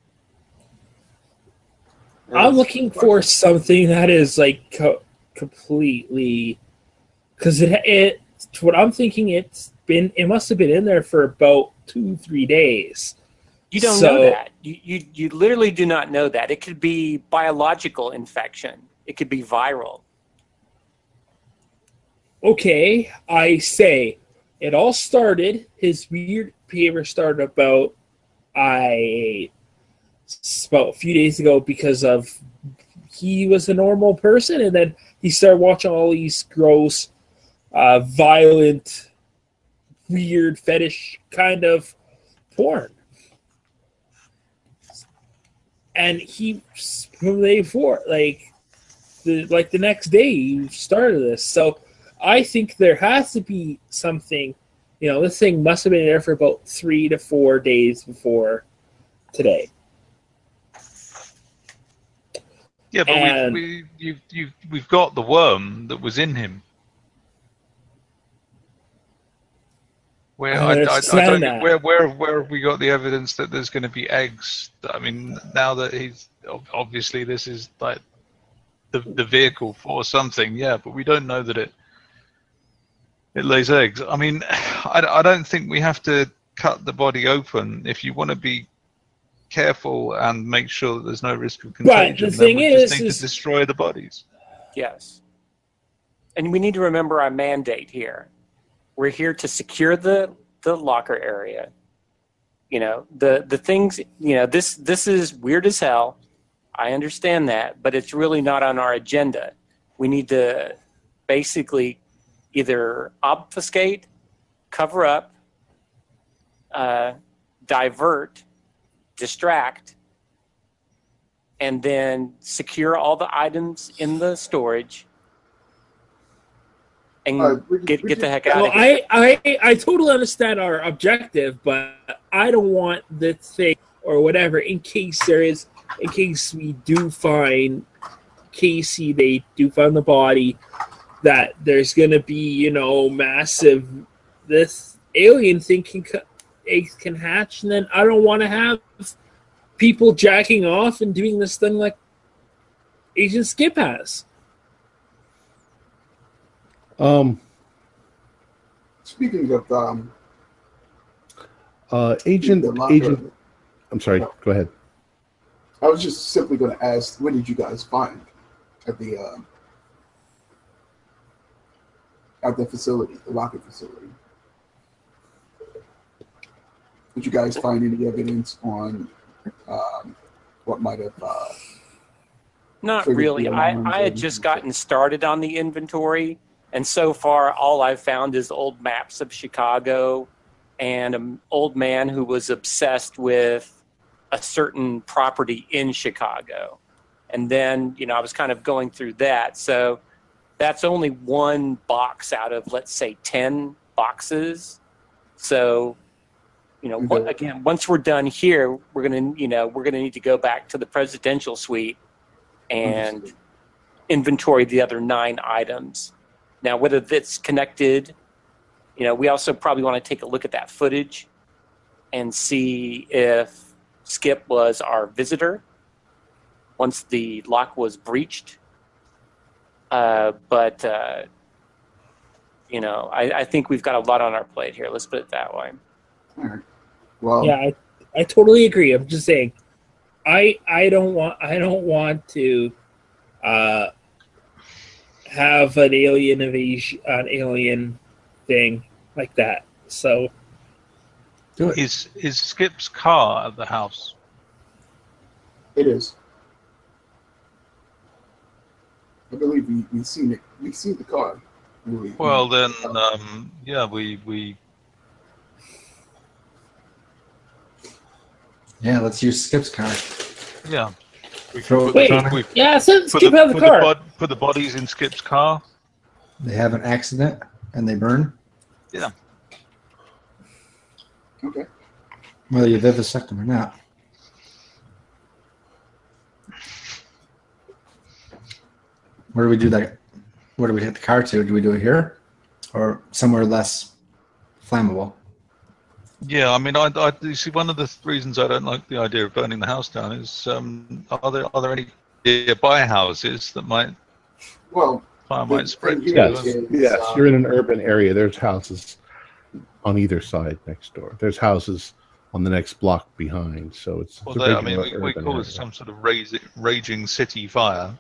I'm looking for something that is like co- completely, because it it what I'm thinking it's been it must have been in there for about two three days. You don't So- know that. You, you you literally do not know that. It could be biological infection. It could be viral. Okay, I say it all started. His weird behavior started about I about a few days ago because of he was a normal person, and then he started watching all these gross, uh, violent, weird fetish kind of porn. And he from the day before, like the like the next day, he started this. So I think there has to be something. You know, this thing must have been there for about three to four days before today. Yeah, but And- we we you you we've got the worm that was in him. Where I I, I, I understand don't that. where where where have we got the evidence that there's going to be eggs? I mean, now that he's obviously this is like the the vehicle for something, yeah, but we don't know that it it lays eggs. I mean, I, I don't think we have to cut the body open if you want to be careful and make sure that there's no risk of But contagion. the then thing we is- just need is- to destroy the bodies. Yes. And we need to remember our mandate here. We're here to secure the, the locker area. You know, the, the things, you know, this this is weird as hell. I understand that, but it's really not on our agenda. We need to basically either obfuscate, cover up, uh, divert, distract, and then secure all the items in the storage and Uh, we- get we get the just- heck out Well, of here. I, I I totally understand our objective, but I don't want the thing or whatever in case there is, in case we do find Casey, they do find the body, that there's gonna be, you know, massive this alien thing can co- eggs can hatch, and then I don't want to have people jacking off and doing this thing like Agent Skip has. Um, Speaking of um, uh, Agent, the locker, Agent, I'm sorry, go ahead. I was just simply going to ask, what did you guys find at the uh, at the facility, the locker facility? Did you guys find any evidence on um, what might have? Uh, Not triggered really. the I, alarms I or had just anything? gotten started on the inventory, and so far all I've found is old maps of Chicago and an old man who was obsessed with a certain property in Chicago. And then, you know, I was kind of going through that. So that's only one box out of, let's say, ten boxes. So, you know, what, again, once we're done here, we're going to, you know, we're going to need to go back to the presidential suite and Understood. inventory the other nine items. Now, whether that's connected, you know, we also probably want to take a look at that footage and see if Skip was our visitor once the lock was breached. Uh, but, uh, you know, I, I think we've got a lot on our plate here. Let's put it that way. all right. Well, Yeah, I, I totally agree. I'm just saying, I I don't want I don't want to uh, have an alien invasion, an alien thing like that. So, Do it. Is is Skip's car at the house? It is. I believe we we seen it. We seen the car. We, Well, then, um, yeah, we we Yeah, let's use Skip's car. yeah. We Throw put it Wait. on her. we yeah, so put Skip the, have the put, car. the bod, put the bodies in Skip's car. They have an accident and they burn. Yeah. Okay. Whether you vivisect them or not. Where do we do that? Where do we hit the car to? Do we do it here, or somewhere less flammable? Yeah, I mean, I, I you see one of the reasons I don't like the idea of burning the house down is um, are there are there any nearby houses that might Well, fire the might spread thing to? is- Yes, Um, yes. um, You're in an urban area. There's houses on either side next door. There's houses on the next block behind. So it's, well, it's a there, I regular mean, we, we urban call area. it some sort of raise, raging city fire.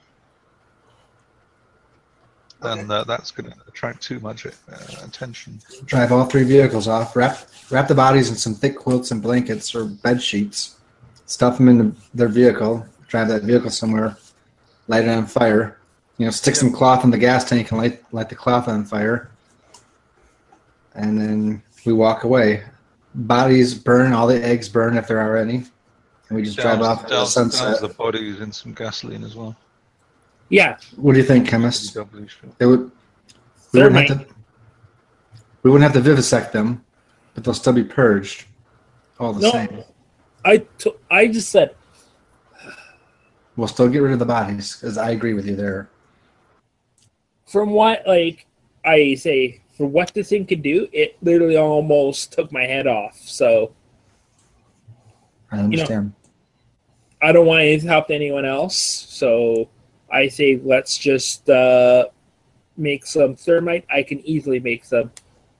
Then uh, that's going to attract too much uh, attention. Drive all three vehicles off. Wrap wrap the bodies in some thick quilts and blankets or bed sheets. Stuff them in their vehicle. Drive that vehicle somewhere. Light it on fire. You know, stick some cloth in the gas tank and light light the cloth on fire. And then we walk away. Bodies burn. All the eggs burn if there are any. And we just drive Douse- off into the douse- douse sunset. the bodies in some gasoline as well. Yeah, What do you think, chemist? Doubly sure. They would. We wouldn't, have Thermite. to, we wouldn't have to vivisect them, but they'll still be purged. All the No. same. I, t- I just said We'll still get rid of the bodies, because I agree with you there. from what like I say for what the thing could do, it literally almost took my head off. So I understand. I don't want anything to help anyone else. So I say let's just uh, make some thermite. I can easily make some.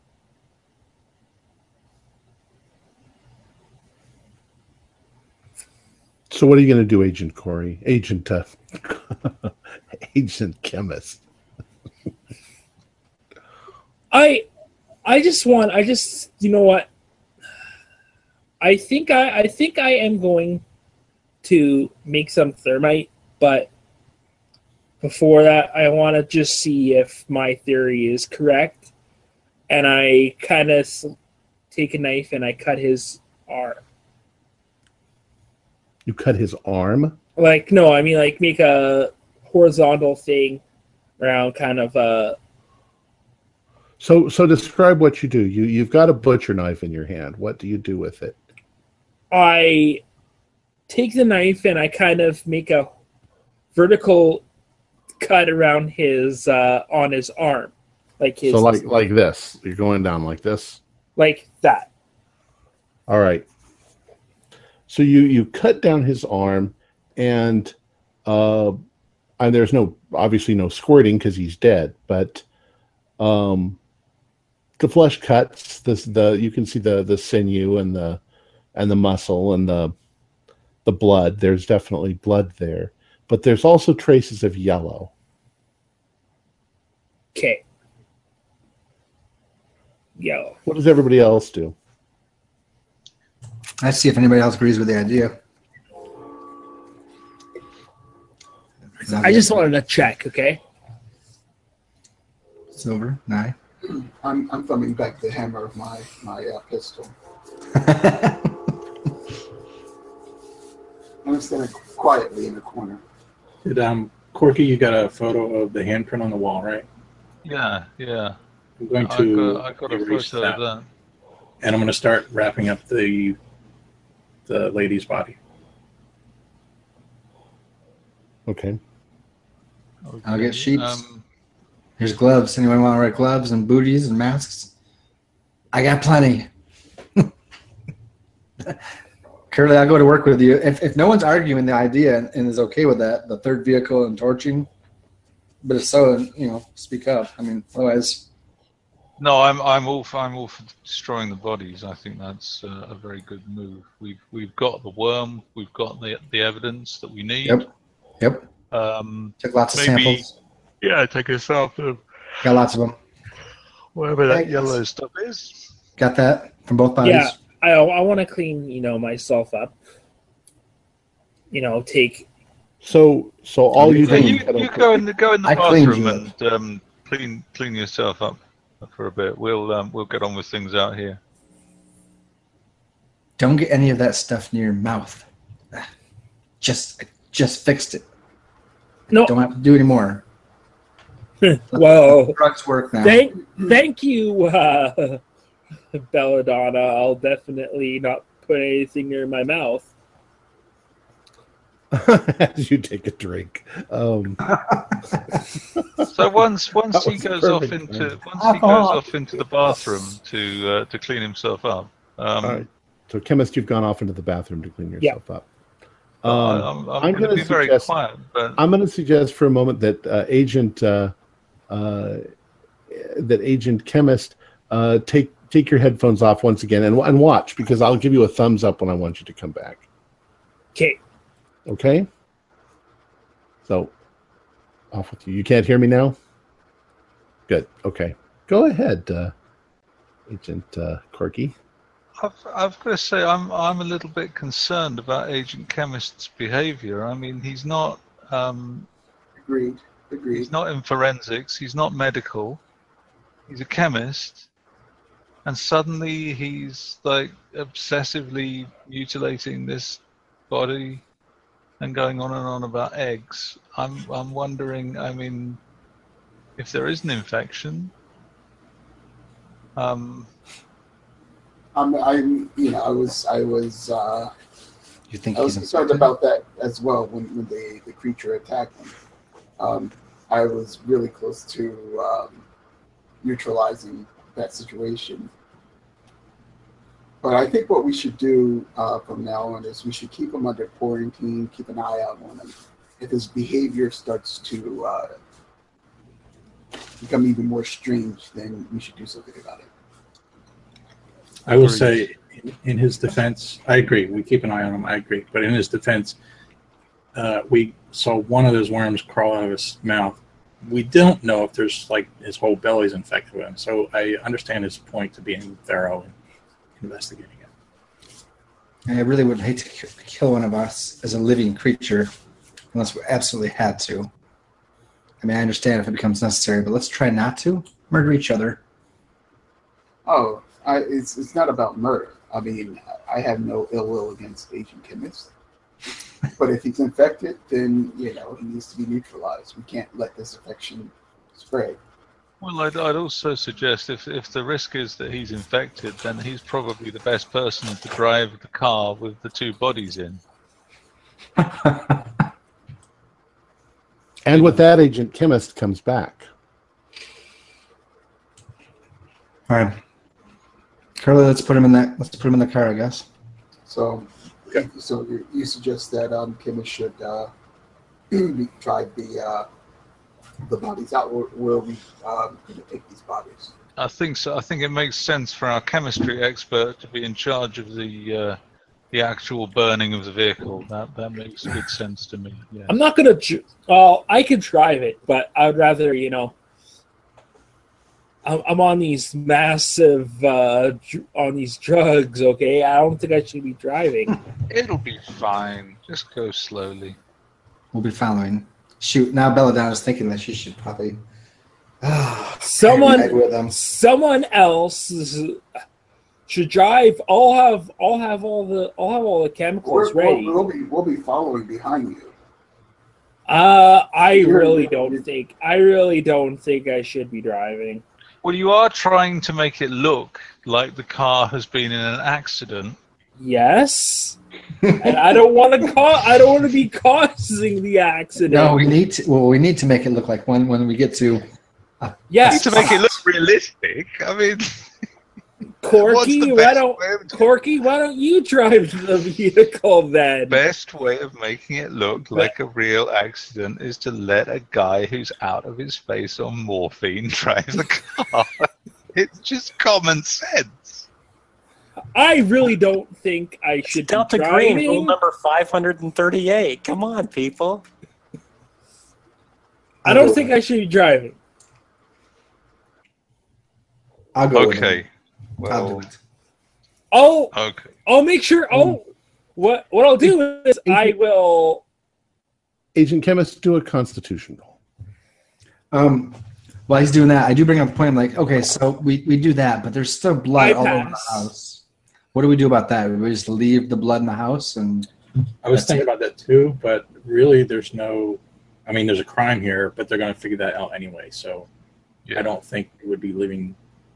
So what are you going to do, Agent Corey? Agent, uh, Agent Chemist. I I just want I just you know what I think I I think I am going to make some thermite, but before that I want to just see if my theory is correct, and I kind of take a knife and I cut his arm. You cut his arm? Like no, I mean like make a horizontal thing around kind of uh So so describe what you do. You you've got a butcher knife in your hand. What do you do with it? I take the knife and I kind of make a vertical cut around his uh, on his arm, like his So like like this. You're going down like this. like that. All right. So you you cut down his arm, and uh, and there's no obviously no squirting because he's dead, but um, the flesh cuts. This the you can see the the sinew and the and the muscle and the the blood. There's definitely blood there, but there's also traces of yellow. Okay. Yellow. What does everybody else do? Let's see if anybody else agrees with the idea. I just wanted to check. Okay. Silver, nine. I'm I'm thumbing back the hammer of my my uh, pistol. I'm standing quietly in the corner. Did, um, Corky, you got a photo of the handprint on the wall, right? Yeah, yeah. I'm going I to got, I got a erase photo that, of that. and I'm going to start wrapping up the the lady's body. Okay. I'll get sheets. Um, Here's gloves. Anyone want to wear gloves and booties and masks? I got plenty. Curly, I'll go to work with you. If, if no one's arguing the idea and, and is okay with that, the third vehicle and torching, but if so, you know, speak up. I mean, otherwise, no, I'm I'm all for, I'm all for destroying the bodies. I think that's uh, a very good move. We've we've got the worm. We've got the the evidence that we need. Yep. Yep. Um, Took lots of maybe, samples. Yeah, take a sample of Got lots of them. whatever that Thanks. yellow stuff is. Got that from both bodies. Yeah, I I want to clean, you know, myself up. You know, take. So, so all you Yeah, do you, is you go in the go in the I cleaned bathroom you and um, clean clean yourself up for a bit. We'll um, we'll get on with things out here. Don't get any of that stuff near your mouth. Just, just fixed it. No. Don't have to do any more. Well, Drugs work now. thank thank you, uh, Belladonna. I'll definitely not put anything near my mouth. as you take a drink. Um, So once once That he was goes off perfect, into man. once he goes off into the bathroom to uh, to clean himself up. Um, all right. So, chemist, you've gone off into the bathroom to clean yourself up. Um, I, I'm, I'm, I'm going to gonna be very suggest- quiet, but I'm going to suggest for a moment that uh, Agent uh, uh, that Agent Chemist uh, take take your headphones off once again and and watch, because I'll give you a thumbs up when I want you to come back. Okay. Okay. So off with you. You can't hear me now? Good. Okay. Go ahead, uh, Agent uh, Corky. I've, I've got to say I'm I'm a little bit concerned about Agent Chemist's behaviour. I mean, he's not um, Agreed. Agreed. he's not in forensics. He's not medical. He's a chemist, and suddenly he's like obsessively mutilating this body and going on and on about eggs. I'm I'm wondering. I mean, if there is an infection. Um, I'm, I'm, you know, I was, I was, uh, You think I was he's concerned infected? about that as well when, when the, the creature attacked him. Um, I was really close to um, neutralizing that situation. But I think what we should do uh, from now on is we should keep him under quarantine, keep an eye out on him. If his behavior starts to uh, become even more strange, then we should do something about it. I will say, in, in his defense, I agree. We keep an eye on him. I agree. But in his defense, uh, we saw one of those worms crawl out of his mouth. We don't know if there's like his whole belly's infected with him. So I understand his point to being thorough and investigating it. And I really would hate to ki- kill one of us as a living creature unless we absolutely had to. I mean, I understand if it becomes necessary, but let's try not to murder each other. Oh, I, it's it's not about murder. I mean, I have no ill will against Agent Chemist. But if he's infected, then, you know, he needs to be neutralized. We can't let this infection spread. Well, I'd, I'd also suggest if, if the risk is that he's infected, then he's probably the best person to drive the car with the two bodies in. And with that, Agent Chemist comes back. All right. Carly, let's put him in that. Let's put him in the car, I guess. So, so you, you suggest that um, Chemist should uh, drive the uh, the bodies out, or will we um, take these bodies? I think so. I think it makes sense for our chemistry expert to be in charge of the uh, the actual burning of the vehicle. That that makes good sense to me. Yeah. I'm not gonna. Dr- well, I could drive it, but I'd rather, you know. I'm, I'm on these massive, uh, dr- on these drugs. Okay, I don't think I should be driving. It'll be fine. Just go slowly. We'll be following. Shoot, now Belladonna is thinking that she should probably ride Someone, with them. someone else is- should drive. I'll have, I'll have all the, I'll have all the chemicals We're, ready. we'll, we'll be we'll be following behind you. Uh, I You're- really you're- don't think, I really don't think I should be driving. Well, you are trying to make it look like the car has been in an accident. Yes, and I don't want to cause. I don't want to be causing the accident. No, we need to. Well, we need to make it look like when when we get to. yes, To make it look realistic, I mean, what's Corky. the Why best don't way of Corky? Why don't you drive the vehicle then? best way of making it look like a real accident is to let a guy who's out of his face on morphine drive the car. It's just common sense. I really don't think I It's should Delta be Green, driving. rule number five hundred thirty-eight. Come on, people. I don't think I should be driving. I'll go. Okay. With I'll Well, do it. Oh, okay. I'll make sure. Oh, what what I'll do is I will. Agent Chemist, do a Constitution roll. Um, while he's doing that, I do bring up a point. I'm like, okay, so we, we do that, but there's still blood I all over the pass. house. What do we do about that? We just leave the blood in the house, and I was That's thinking it. about that too, but really, there's no. I mean, there's a crime here, but they're going to figure that out anyway. So, Yeah. I don't think it would be leaving.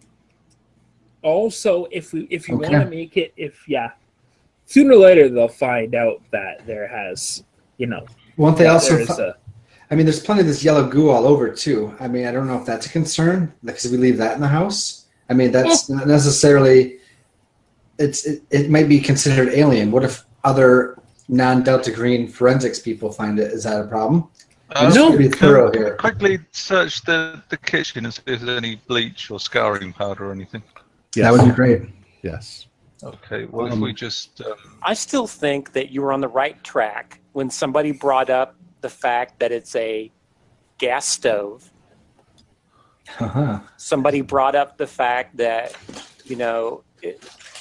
Also, if we if you Okay. want to make it, if yeah, sooner or later they'll find out that there has, you know, won't they that also? there's fi- a, I mean, there's plenty of this yellow goo all over too. I mean, I don't know if that's a concern because we leave that in the house. I mean, that's not necessarily. It's it, it might be considered alien. What if other non-Delta Green forensics people find it? Is that a problem? Uh, just No. to be can thorough we here. Quickly search the, the kitchen and see if there's any bleach or scouring powder or anything. Yes. That would be great. Yes. Okay, well, if Um, we just. Um, I still think that you were on the right track when somebody brought up the fact that it's a gas stove. Uh-huh. Somebody brought up the fact that, you know, it,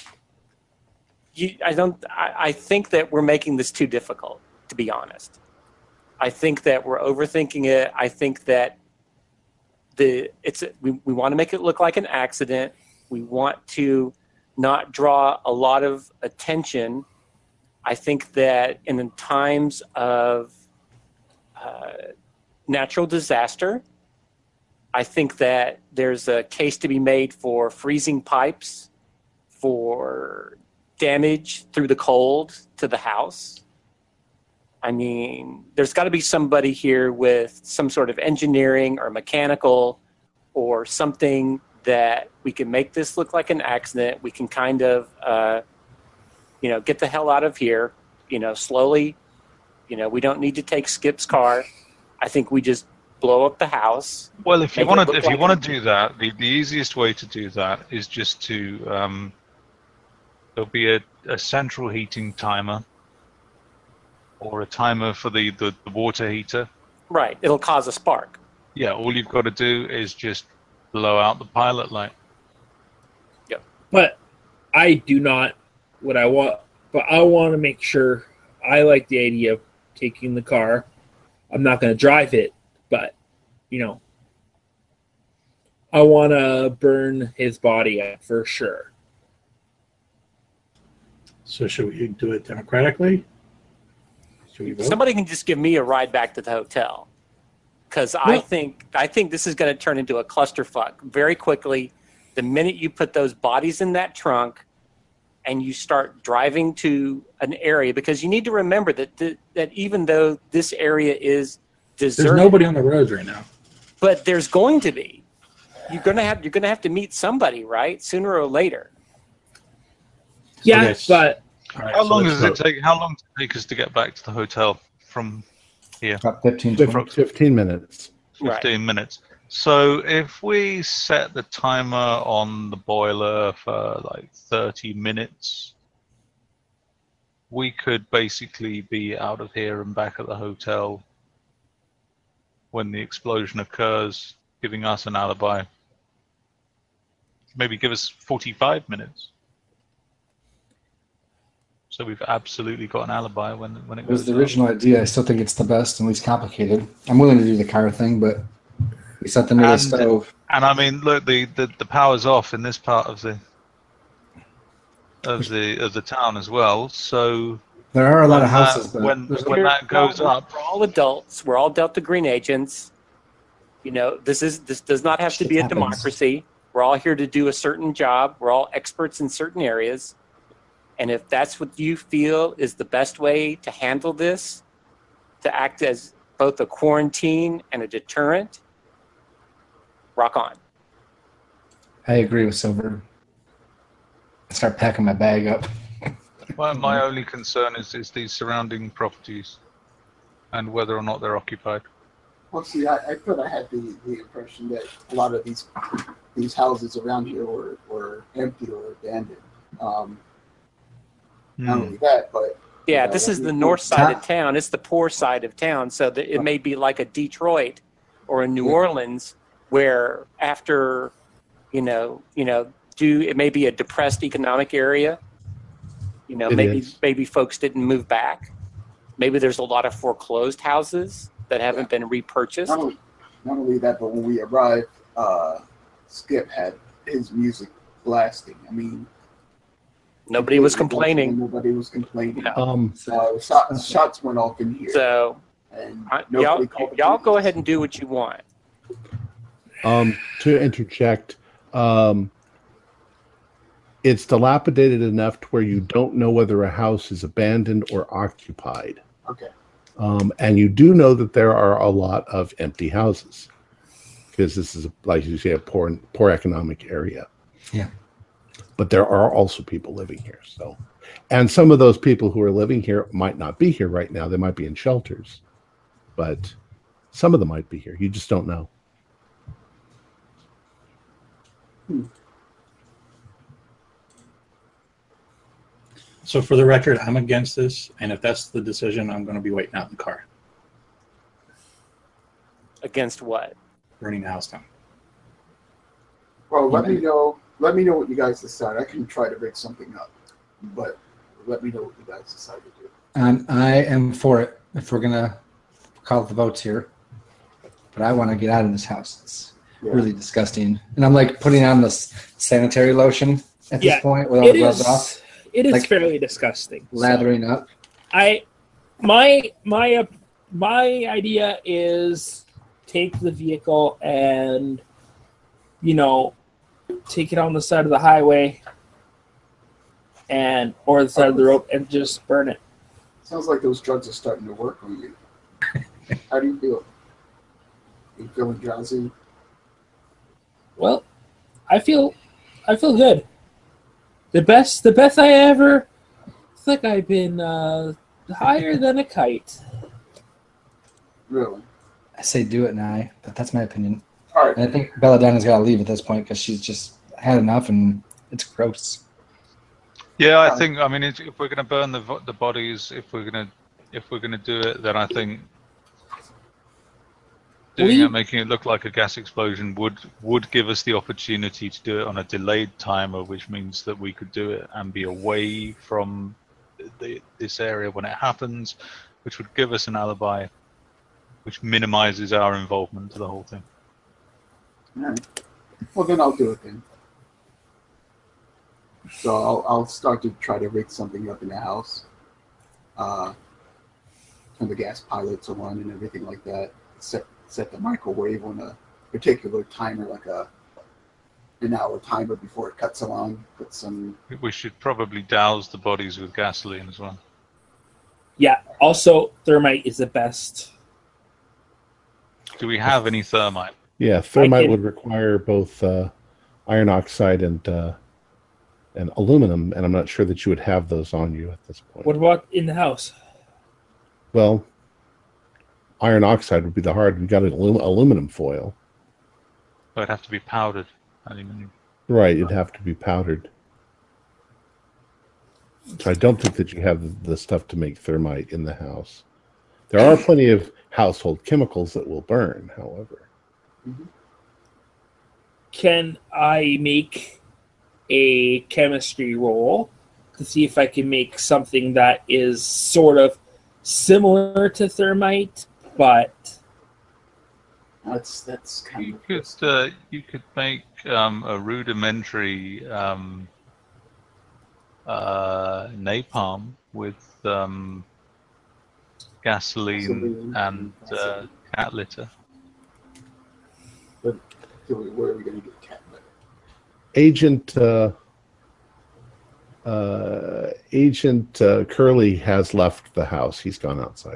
you, I don't. I, I think that we're making this too difficult, to be honest. I think that we're overthinking it. I think that the it's we, we want to make it look like an accident. We want to not draw a lot of attention. I think that in times of uh, natural disaster, I think that there's a case to be made for freezing pipes, for damage through the cold to the house. I mean, there's got to be somebody here with some sort of engineering or mechanical or something that we can make this look like an accident. We can kind of, uh, you know, get the hell out of here, you know, slowly. You know, we don't need to take Skip's car. I think we just blow up the house. Well, if you Make it want to, look if you like want a- to do that, the, the easiest way to do that is just to um, there'll be a, a central heating timer or a timer for the, the, the water heater. Right. It'll cause a spark. Yeah, all you've got to do is just blow out the pilot light. but I do not what I want. But I want to make sure. I like the idea of taking the car. I'm not going to drive it, but you know, I want to burn his body up for sure. So, should we do it democratically? Should we vote? Somebody can just give me a ride back to the hotel, because I Well- think I think this is going to turn into a clusterfuck very quickly. The minute you put those bodies in that trunk, and you start driving to an area, because you need to remember that th- that even though this area is There's deserted, nobody on the roads right now. but there's going to be. You're gonna have you're gonna have to meet somebody, right? Sooner or later. Yeah, Okay. but All right, How so long let's does it vote. take? How long does it take us to get back to the hotel from here? About fifteen, twenty. Fif- fifteen minutes. Right. Fifteen minutes. So if we set the timer on the boiler for like thirty minutes, we could basically be out of here and back at the hotel when the explosion occurs, giving us an alibi. Maybe give us forty-five minutes. So we've absolutely got an alibi when when it It was goes the down. original idea. I still think it's the best and least complicated. I'm willing to do the car thing, but we set them near the And- stove. And I mean, look, the, the, the power's off in this part of the of the of the town as well. So There are a lot of when that- houses, but when there's when no- that goes we're, up, we're all adults. We're all Delta Green agents. You know, this is this does not have to Shit be a happens. democracy. We're all here to do a certain job. We're all experts in certain areas. And if that's what you feel is the best way to handle this, to act as both a quarantine and a deterrent, rock on. I agree with Silver. I start packing my bag up. my, my only concern is is these surrounding properties and whether or not they're occupied. Well, see, I, I thought I had the, the impression that a lot of these these houses around here were, were empty or abandoned. Um, Not only that, but Yeah, Yeah, this that is the makes north sense. side of town. It's the poor side of town. So that it may be like a Detroit or in New Orleans, where after, you know, you know, do it may be a depressed economic area. You know, It maybe is. maybe folks didn't move back. Maybe there's a lot of foreclosed houses that haven't Yeah. been repurchased. Not only, not only that, but when we arrived, uh, Skip had his music blasting. I mean, Nobody was completely complaining. Nobody was complaining. No. Um, Uh, shots, shots went off in here, So and I- nobody y'all, called the y'all go police. ahead and do what you want. um, to interject, um, it's dilapidated enough to where you don't know whether a house is abandoned or occupied. Okay. Um, and you do know that there are a lot of empty houses because this is, like you say, a poor, poor economic area. Yeah. But there are also people living here. So, and some of those people who are living here might not be here right now. They might be in shelters, but some of them might be here. You just don't know. So for the record, I'm against this, and if that's the decision, I'm going to be waiting out in the car, Against what? burning the house down. Well, let Yeah. me know. Let me know what you guys decide. I can try to rig something up, but let me know what you guys decide to do. Um, I am for it if we're gonna call the votes here. But I want to get out of this house. It's Yeah. really disgusting, and I'm like putting on this sanitary lotion at this Yeah, point with all It the gloves off, is. It is Like- fairly disgusting. So, lathering up. I, my my uh, my idea is take the vehicle and, you know, take it on the side of the highway, and or the side of the road and just burn it. Sounds like those drugs are starting to work on you. How do you feel? You feeling drowsy? Well, I feel, I feel good. The best, the best I ever. It's like I've been uh, higher than a kite. Really? I say do it now, but that's my opinion. All right. And I think Belladonna's got to leave at this point because she's just had enough, and it's gross. Yeah, I Um, think. I mean, if if we're going to burn the vo- the bodies, if we're going to if we're going to do it, then I think doing We- it, making it look like a gas explosion would would give us the opportunity to do it on a delayed timer, which means that we could do it and be away from the, this area when it happens, which would give us an alibi, which minimizes our involvement to the whole thing. All right. Well, then I'll do it then. So I'll, I'll start to try to rig something up in the house. Uh, turn the gas pilots on and everything like that. Set set the microwave on a particular timer, like a an hour timer before it cuts along. Put some. We should probably douse the bodies with gasoline as well. Yeah. Also, thermite is the best. Do we have any thermite? Yeah, thermite can- would require both uh, iron oxide and uh, and aluminum, and I'm not sure that you would have those on you at this point. What about in the house? Well, iron oxide would be the hard. We got an alu- aluminum foil, Oh, it'd have to be powdered aluminum. right? It'd have to be powdered. So I don't think that you have the, the stuff to make thermite in the house. There are plenty of household chemicals that will burn, however. Can I make a chemistry roll to see if I can make something that is sort of similar to thermite, but That's that's kind You of. could uh, you could make um, a rudimentary um, uh, napalm with um, gasoline, Gasoline and and uh, cat litter. Where are we going to get cat litter? Agent uh, uh, Agent uh, Curley has left the house. He's gone outside.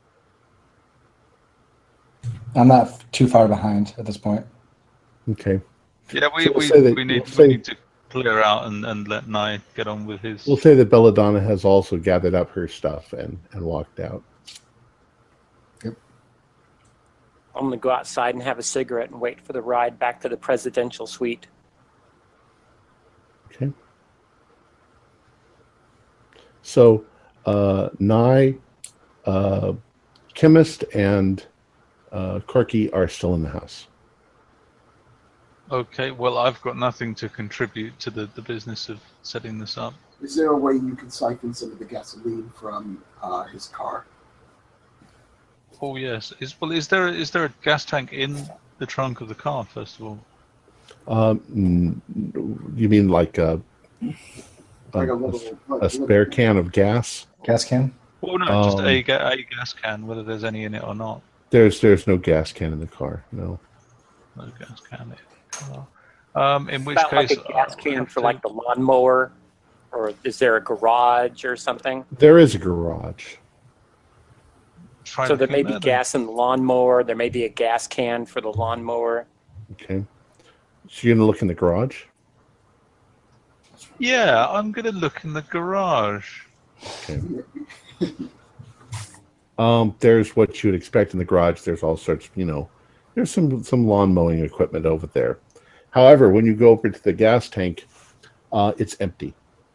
I'm not too far behind at this point. Okay. Yeah, we So we'll we, say that- we need we'll say- we need to clear out and, and let Nye get on with his. We'll say that Belladonna has also gathered up her stuff and, and walked out. I'm going to go outside and have a cigarette and wait for the ride back to the presidential suite. Okay. So, uh, Nye, uh, Chemist, and uh, Corky are still in the house. Okay, well, I've got nothing to contribute to the, the business of setting this up. Is there a way you can siphon some of the gasoline from uh, his car? Oh yes. Is well, is there is there a gas tank in the trunk of the car? First of all. Um, you mean like a, Like a, a little, like a a spare little- can of gas? Gas can? Well, no, just Um, a, ga- a gas can, whether there's any in it or not. There's there's no gas can in the car. No. No gas can in the car. Um, in which About like case, a gas uh, can have for to like the lawnmower, or is there a garage or something? There is a garage. try So to there keep may be that then. gas in the lawnmower. There may be a gas can for the lawnmower. Okay. So you're gonna look in the garage. Yeah, I'm gonna look in the garage. Okay. Um, there's what you would expect in the garage. There's all sorts, you know, there's some some lawn mowing equipment over there. However, when you go over to the gas tank, uh, it's empty.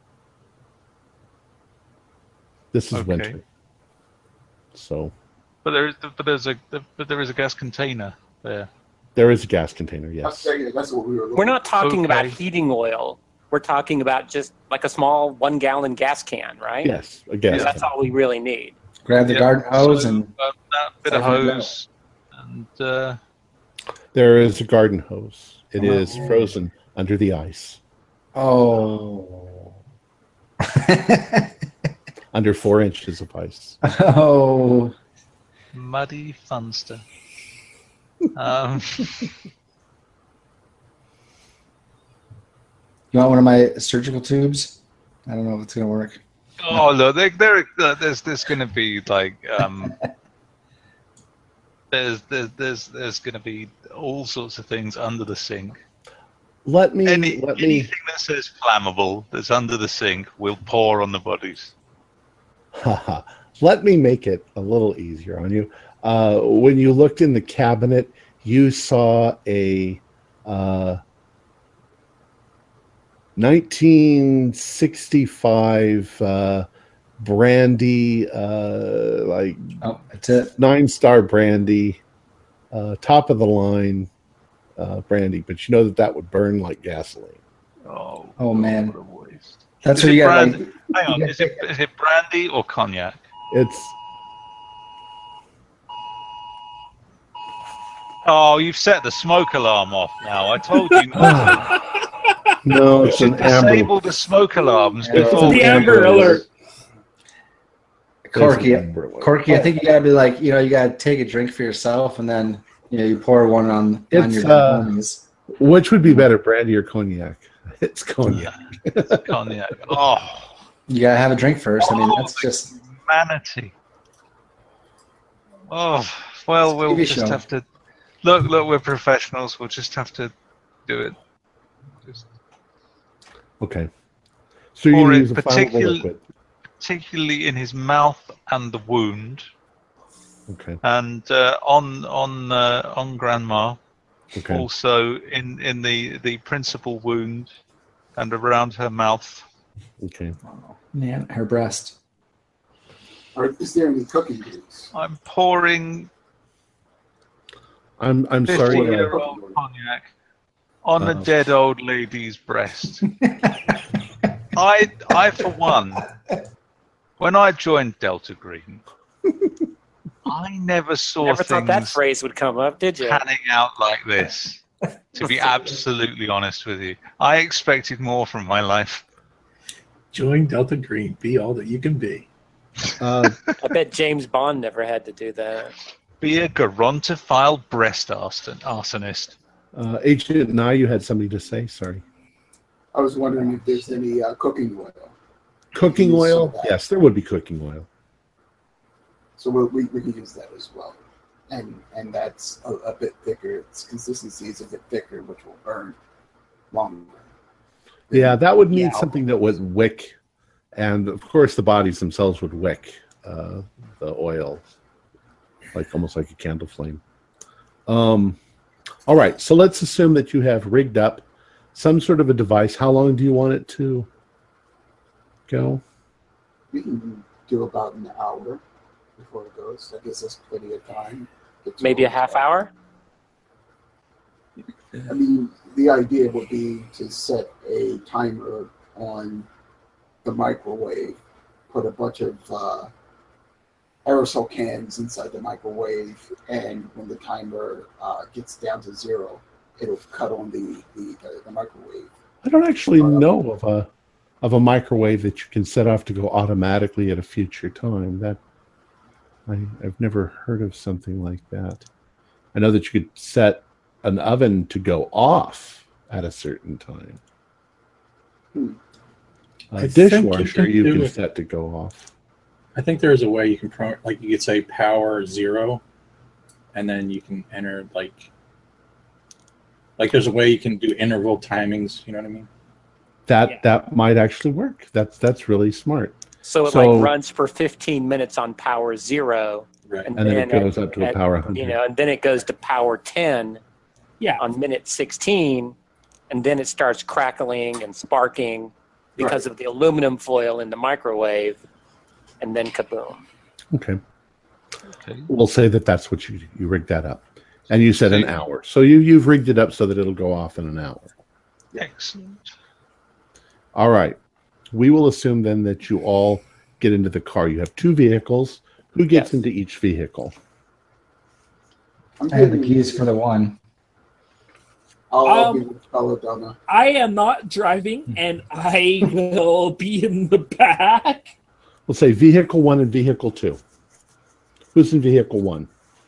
This is Okay. winter, so But there is, but there's a, but there is a gas container there. there is a gas container. That's, Yes. that's what we were looking We're not talking about Okay. heating oil. We're talking about just like a small one-gallon gas can, right? Yes, a gas. That's can. all we really need. Grab the Yeah, garden hose so, and uh, that bit of siphon it out. hose, and uh, There is a garden hose. It Oh. is frozen under the ice, oh. under four inches of ice. oh. muddy funster. um, You want one of my surgical tubes? I don't know if it's gonna work. oh look, there, there, uh, there's, there's going to be like, um, there's, there's, there's, there's going to be all sorts of things under the sink. Let me Any, let me anything that says flammable that's under the sink will pour on the bodies. Haha. Let me make it a little easier on you. Uh, when you looked in the cabinet, you saw a uh, nineteen sixty-five uh, brandy, uh, like Oh, that's it. nine star brandy, uh, top of the line uh, brandy. But you know that that would burn like gasoline. Oh, Oh, man. what a waste. That's Is what it you got. brand- Like, Hang on, you is it, is it brandy or cognac? It's Oh, you've set the smoke alarm off now. I told you not to. no, You it's should an amber. disable the smoke alarms It's before an The we Amber Alert. Corky, It's an amber alert. Corky, I think you gotta be like, you know, you gotta take a drink for yourself, and then you know you pour one on on It's, your uh, homies. Which would be better, brandy or cognac? It's cognac. cognac. Oh, You gotta have a drink first. I mean, that's Oh, just humanity. Oh, well, we'll T V just show. have to look. Look, we're professionals. We'll just have to do it. Just Okay. So you Or it use a flammable particular- liquid. particularly in his mouth and the wound, Okay. and uh, on on uh, on Grandma. Okay. Also in in the the principal wound and around her mouth. Okay. man, her breast. Or is there any cooking grease? I'm pouring I'm I'm sorry. fifty uh, year old cognac on a Uh-oh. dead old lady's breast. I I for one, when I joined Delta Green, I never saw Never thought that things phrase would come up, did you? panning out like this. To be absolutely honest with you, I expected more from my life. Join Delta Green. Be all that you can be. uh, I bet James Bond never had to do that. Be a gerontophile breast arson- arsonist. uh, Agent Nye, you had something to say. Sorry. I was wondering if there's any uh, cooking oil. Cooking Use oil? some of that. Yes, there would be cooking oil. So we'll, we we can use that as well, and and that's a, a bit thicker. Its consistency is a bit thicker, which will burn longer. Yeah, that would need Yeah. something that would wick, and of course the bodies themselves would wick uh, the oil, like almost like a candle flame. Um, all right, so let's assume that you have rigged up some sort of a device. How long do you want it to go? We can do about an hour before it goes. That gives us plenty of time get to Maybe a hotel. half hour? I mean, the idea would be to set a timer on the microwave, put a bunch of uh, aerosol cans inside the microwave, and when the timer uh, gets down to zero, it'll cut on the, the, the, the microwave. I don't actually know of a of a microwave that you can set off to go automatically at a future time. That I, I've never heard of something like that. I know that you could set an oven to go off at a certain time. Hmm. A I think you dishwasher can you do can it. set to go off. I think there's a way you can pro- like you could say power zero, and then you can enter like like there's a way you can do interval timings. You know what I mean? That Yeah. that might actually work. That's that's really smart. So it So- like runs for fifteen minutes on power zero, Right. And then it at- goes up to a at- power one hundred. you know, and then it goes to power ten Yeah. on minute sixteen, and then it starts crackling and sparking because of the aluminum foil in the microwave, and then kaboom. Okay. Okay. We'll say that that's what you you rigged that up, and you said an Okay. hour. So you you've rigged it up so that it'll go off in an hour. Excellent. All right. We will assume then that you all get into the car. You have two vehicles. Who gets Yes. into each vehicle? I'm I have the giving- keys for the one. I'll, I'll Um, give it to Belladonna. I am not driving, and I will be in the back. We'll say vehicle one and vehicle two. Who's in vehicle one?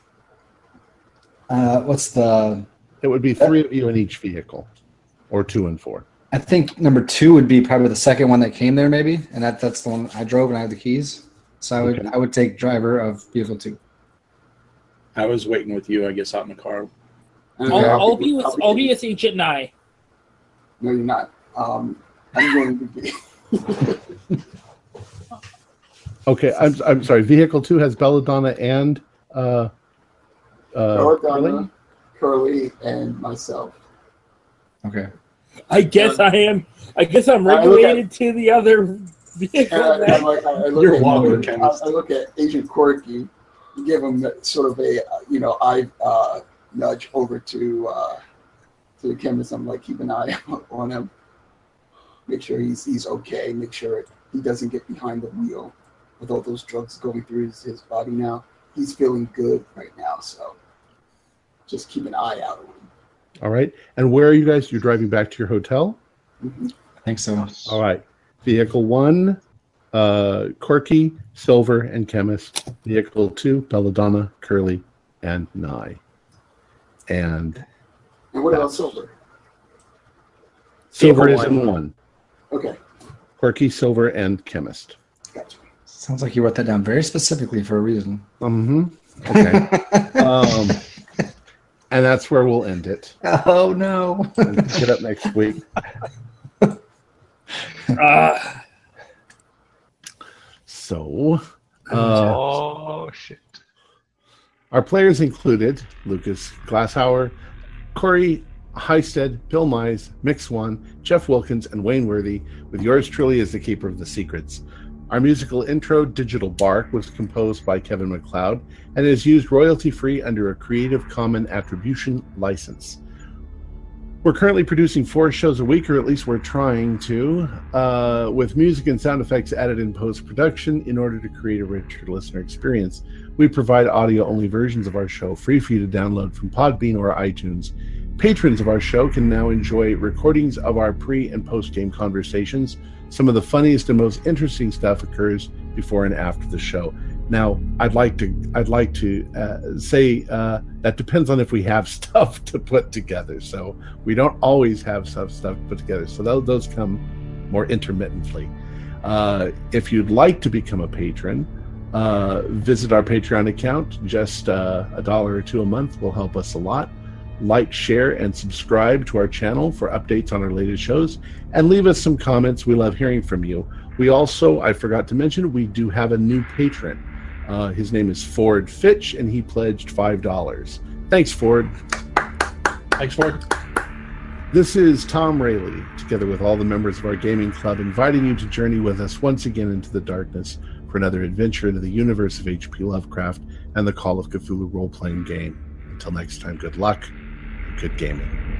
Uh, what's the? It would be three of you in each vehicle, or two and four. I think number two would be probably the second one that came there, maybe, and that that's the one I drove and I have the keys. So I would Okay. I would take driver of vehicle two. I was waiting with you, I guess, out in the car. And I'll, I'll I'll be with I'll I'll be with Agent Nye. No, you're not. Um, I'm going to be. Okay, I'm I'm sorry. Vehicle two has Belladonna and uh, uh, Belladonna, Curly, and myself. Okay. I guess I am. I guess I'm I look at- regulated to the other vehicle. And I, then. I, like- I look You're at, walking I, chemist. I look at Agent Quirky, give him sort of a uh, you know eye uh, nudge over to uh, to the chemist. I'm like, keep an eye on him, make sure he's he's okay, make sure he doesn't get behind the wheel with all those drugs going through his, his body now. He's feeling good right now, so just keep an eye out on him. All right. And where are you guys? You're driving back to your hotel? Mhm. I think so. All right. Vehicle one, uh, Corky, Silver, and Chemist. Vehicle two, Belladonna, Curly, and Nye. And And what about Silver? Silver is Vehicle in one. Okay, Quirky, Silver, and Chemist. gotcha. Sounds like you wrote that down very specifically for a reason. Mm-hmm. Okay. um, and that's where we'll end it. Oh no. And get up next week. Uh, So, uh, Oh shit. our players included Lucas Glasshauer, Corey Heisted, Bill Mize, Mick Swan, Jeff Wilkins, and Wayne Worthy, with yours truly as the keeper of the secrets. Our musical intro, Digital Bark, was composed by Kevin MacLeod and is used royalty-free under a Creative Commons Attribution license. We're currently producing four shows a week, or at least we're trying to, uh, with music and sound effects added in post-production in order to create a richer listener experience. We provide audio-only versions of our show free for you to download from Podbean or iTunes. Patrons of our show can now enjoy recordings of our pre- and post-game conversations. Some of the funniest and most interesting stuff occurs before and after the show. Now, I'd like to I'd like to uh, say uh, that depends on if we have stuff to put together. So we don't always have stuff stuff put together. So those, those come more intermittently. Uh, if you'd like to become a patron, uh, visit our Patreon account. Just uh, a dollar or two a month will help us a lot. Like, share, and subscribe to our channel for updates on our latest shows, and leave us some comments. We love hearing from you. We also, I forgot to mention, we do have a new patron. Uh, his name is Ford Fitch, and he pledged five dollars. Thanks, Ford. Thanks, Ford. This is Tom Rayleigh, together with all the members of our gaming club, inviting you to journey with us once again into the darkness for another adventure into the universe of H P Lovecraft and the Call of Cthulhu role-playing game. Until next time, good luck and good gaming.